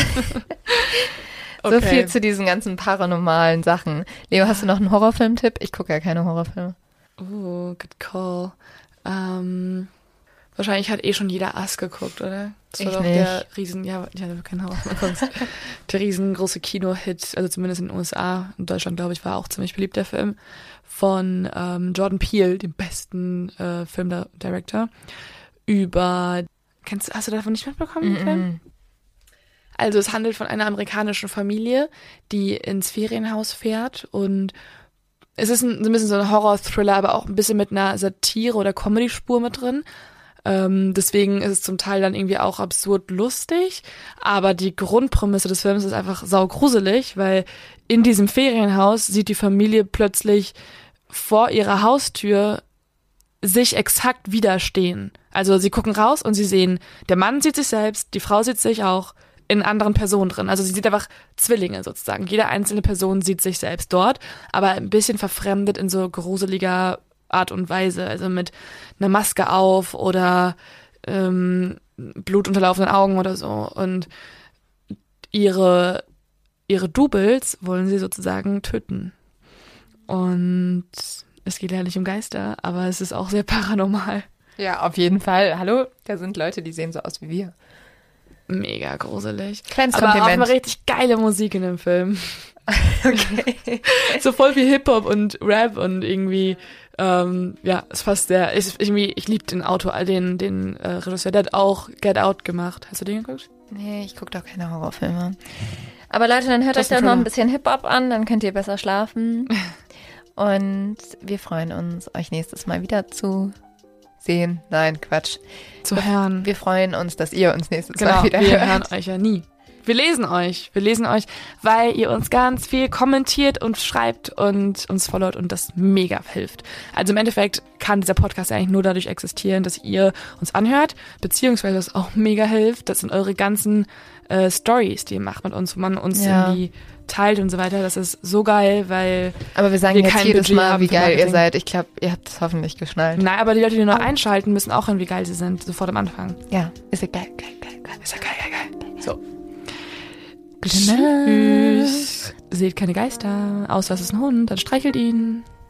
So viel zu diesen ganzen paranormalen Sachen. Leo, hast du noch einen Horrorfilm-Tipp? Ich gucke ja keine Horrorfilme. Good call. Wahrscheinlich hat schon jeder Us geguckt, oder? Das war Ich doch nicht. der riesen, ja, kein Horrorfilm. Der riesengroße Kino-Hit, also zumindest in den USA. In Deutschland, glaube ich, war auch ziemlich beliebt, der Film. Von Jordan Peele, dem besten Filmdirector. Hast du davon nicht mitbekommen, den Film? Also es handelt von einer amerikanischen Familie, die ins Ferienhaus fährt und es ist so ein bisschen so ein Horror-Thriller, aber auch ein bisschen mit einer Satire- oder Comedy-Spur mit drin. Deswegen ist es zum Teil dann irgendwie auch absurd lustig, aber die Grundprämisse des Films ist einfach saugruselig, weil in diesem Ferienhaus sieht die Familie plötzlich vor ihrer Haustür sich exakt widerstehen. Also sie gucken raus und sie sehen, der Mann sieht sich selbst, die Frau sieht sich auch in anderen Personen drin. Also sie sieht einfach Zwillinge sozusagen. Jede einzelne Person sieht sich selbst dort, aber ein bisschen verfremdet in so gruseliger Art und Weise. Also mit einer Maske auf oder blutunterlaufenden Augen oder so. Und ihre Doubles wollen sie sozusagen töten. Und es geht ja nicht um Geister, aber es ist auch sehr paranormal. Ja, auf jeden Fall. Hallo, da sind Leute, die sehen so aus wie wir. Mega gruselig. Kleines aber Kompliment. auch mal richtig geile Musik in dem Film. Okay. So voll wie Hip-Hop und Rap und irgendwie, es passt sehr. Ich liebe den den Regisseur, der hat auch Get Out gemacht. Hast du den geguckt? Nee, ich gucke doch keine Horrorfilme. Aber Leute, dann hört Das euch ist ein doch noch ein Thriller. bisschen Hip-Hop an, dann könnt ihr besser schlafen. Und wir freuen uns, euch nächstes Mal wieder zu sehen. Nein, Quatsch. Zu hören. Wir freuen uns, dass ihr uns nächstes Mal Genau, wieder wir hört. hören euch ja nie. Wir lesen euch, weil ihr uns ganz viel kommentiert und schreibt und uns followt und das mega hilft. Also im Endeffekt kann dieser Podcast eigentlich nur dadurch existieren, dass ihr uns anhört, beziehungsweise was auch mega hilft, das sind eure ganzen Stories, die ihr macht mit uns, wo man uns irgendwie teilt und so weiter. Das ist so geil, weil Aber wir sagen wir jetzt kein jedes Budget Mal, haben wie für geil ihr Marketing. seid. Ich glaube, ihr habt es hoffentlich geschnallt. Nein, aber die Leute, die nur einschalten, müssen auch hören, wie geil sie sind, sofort am Anfang. Ja, ist ja geil. Ist ja geil. So. Gute Nacht. Tschüss. Seht keine Geister, außer es ist ein Hund, dann streichelt ihn.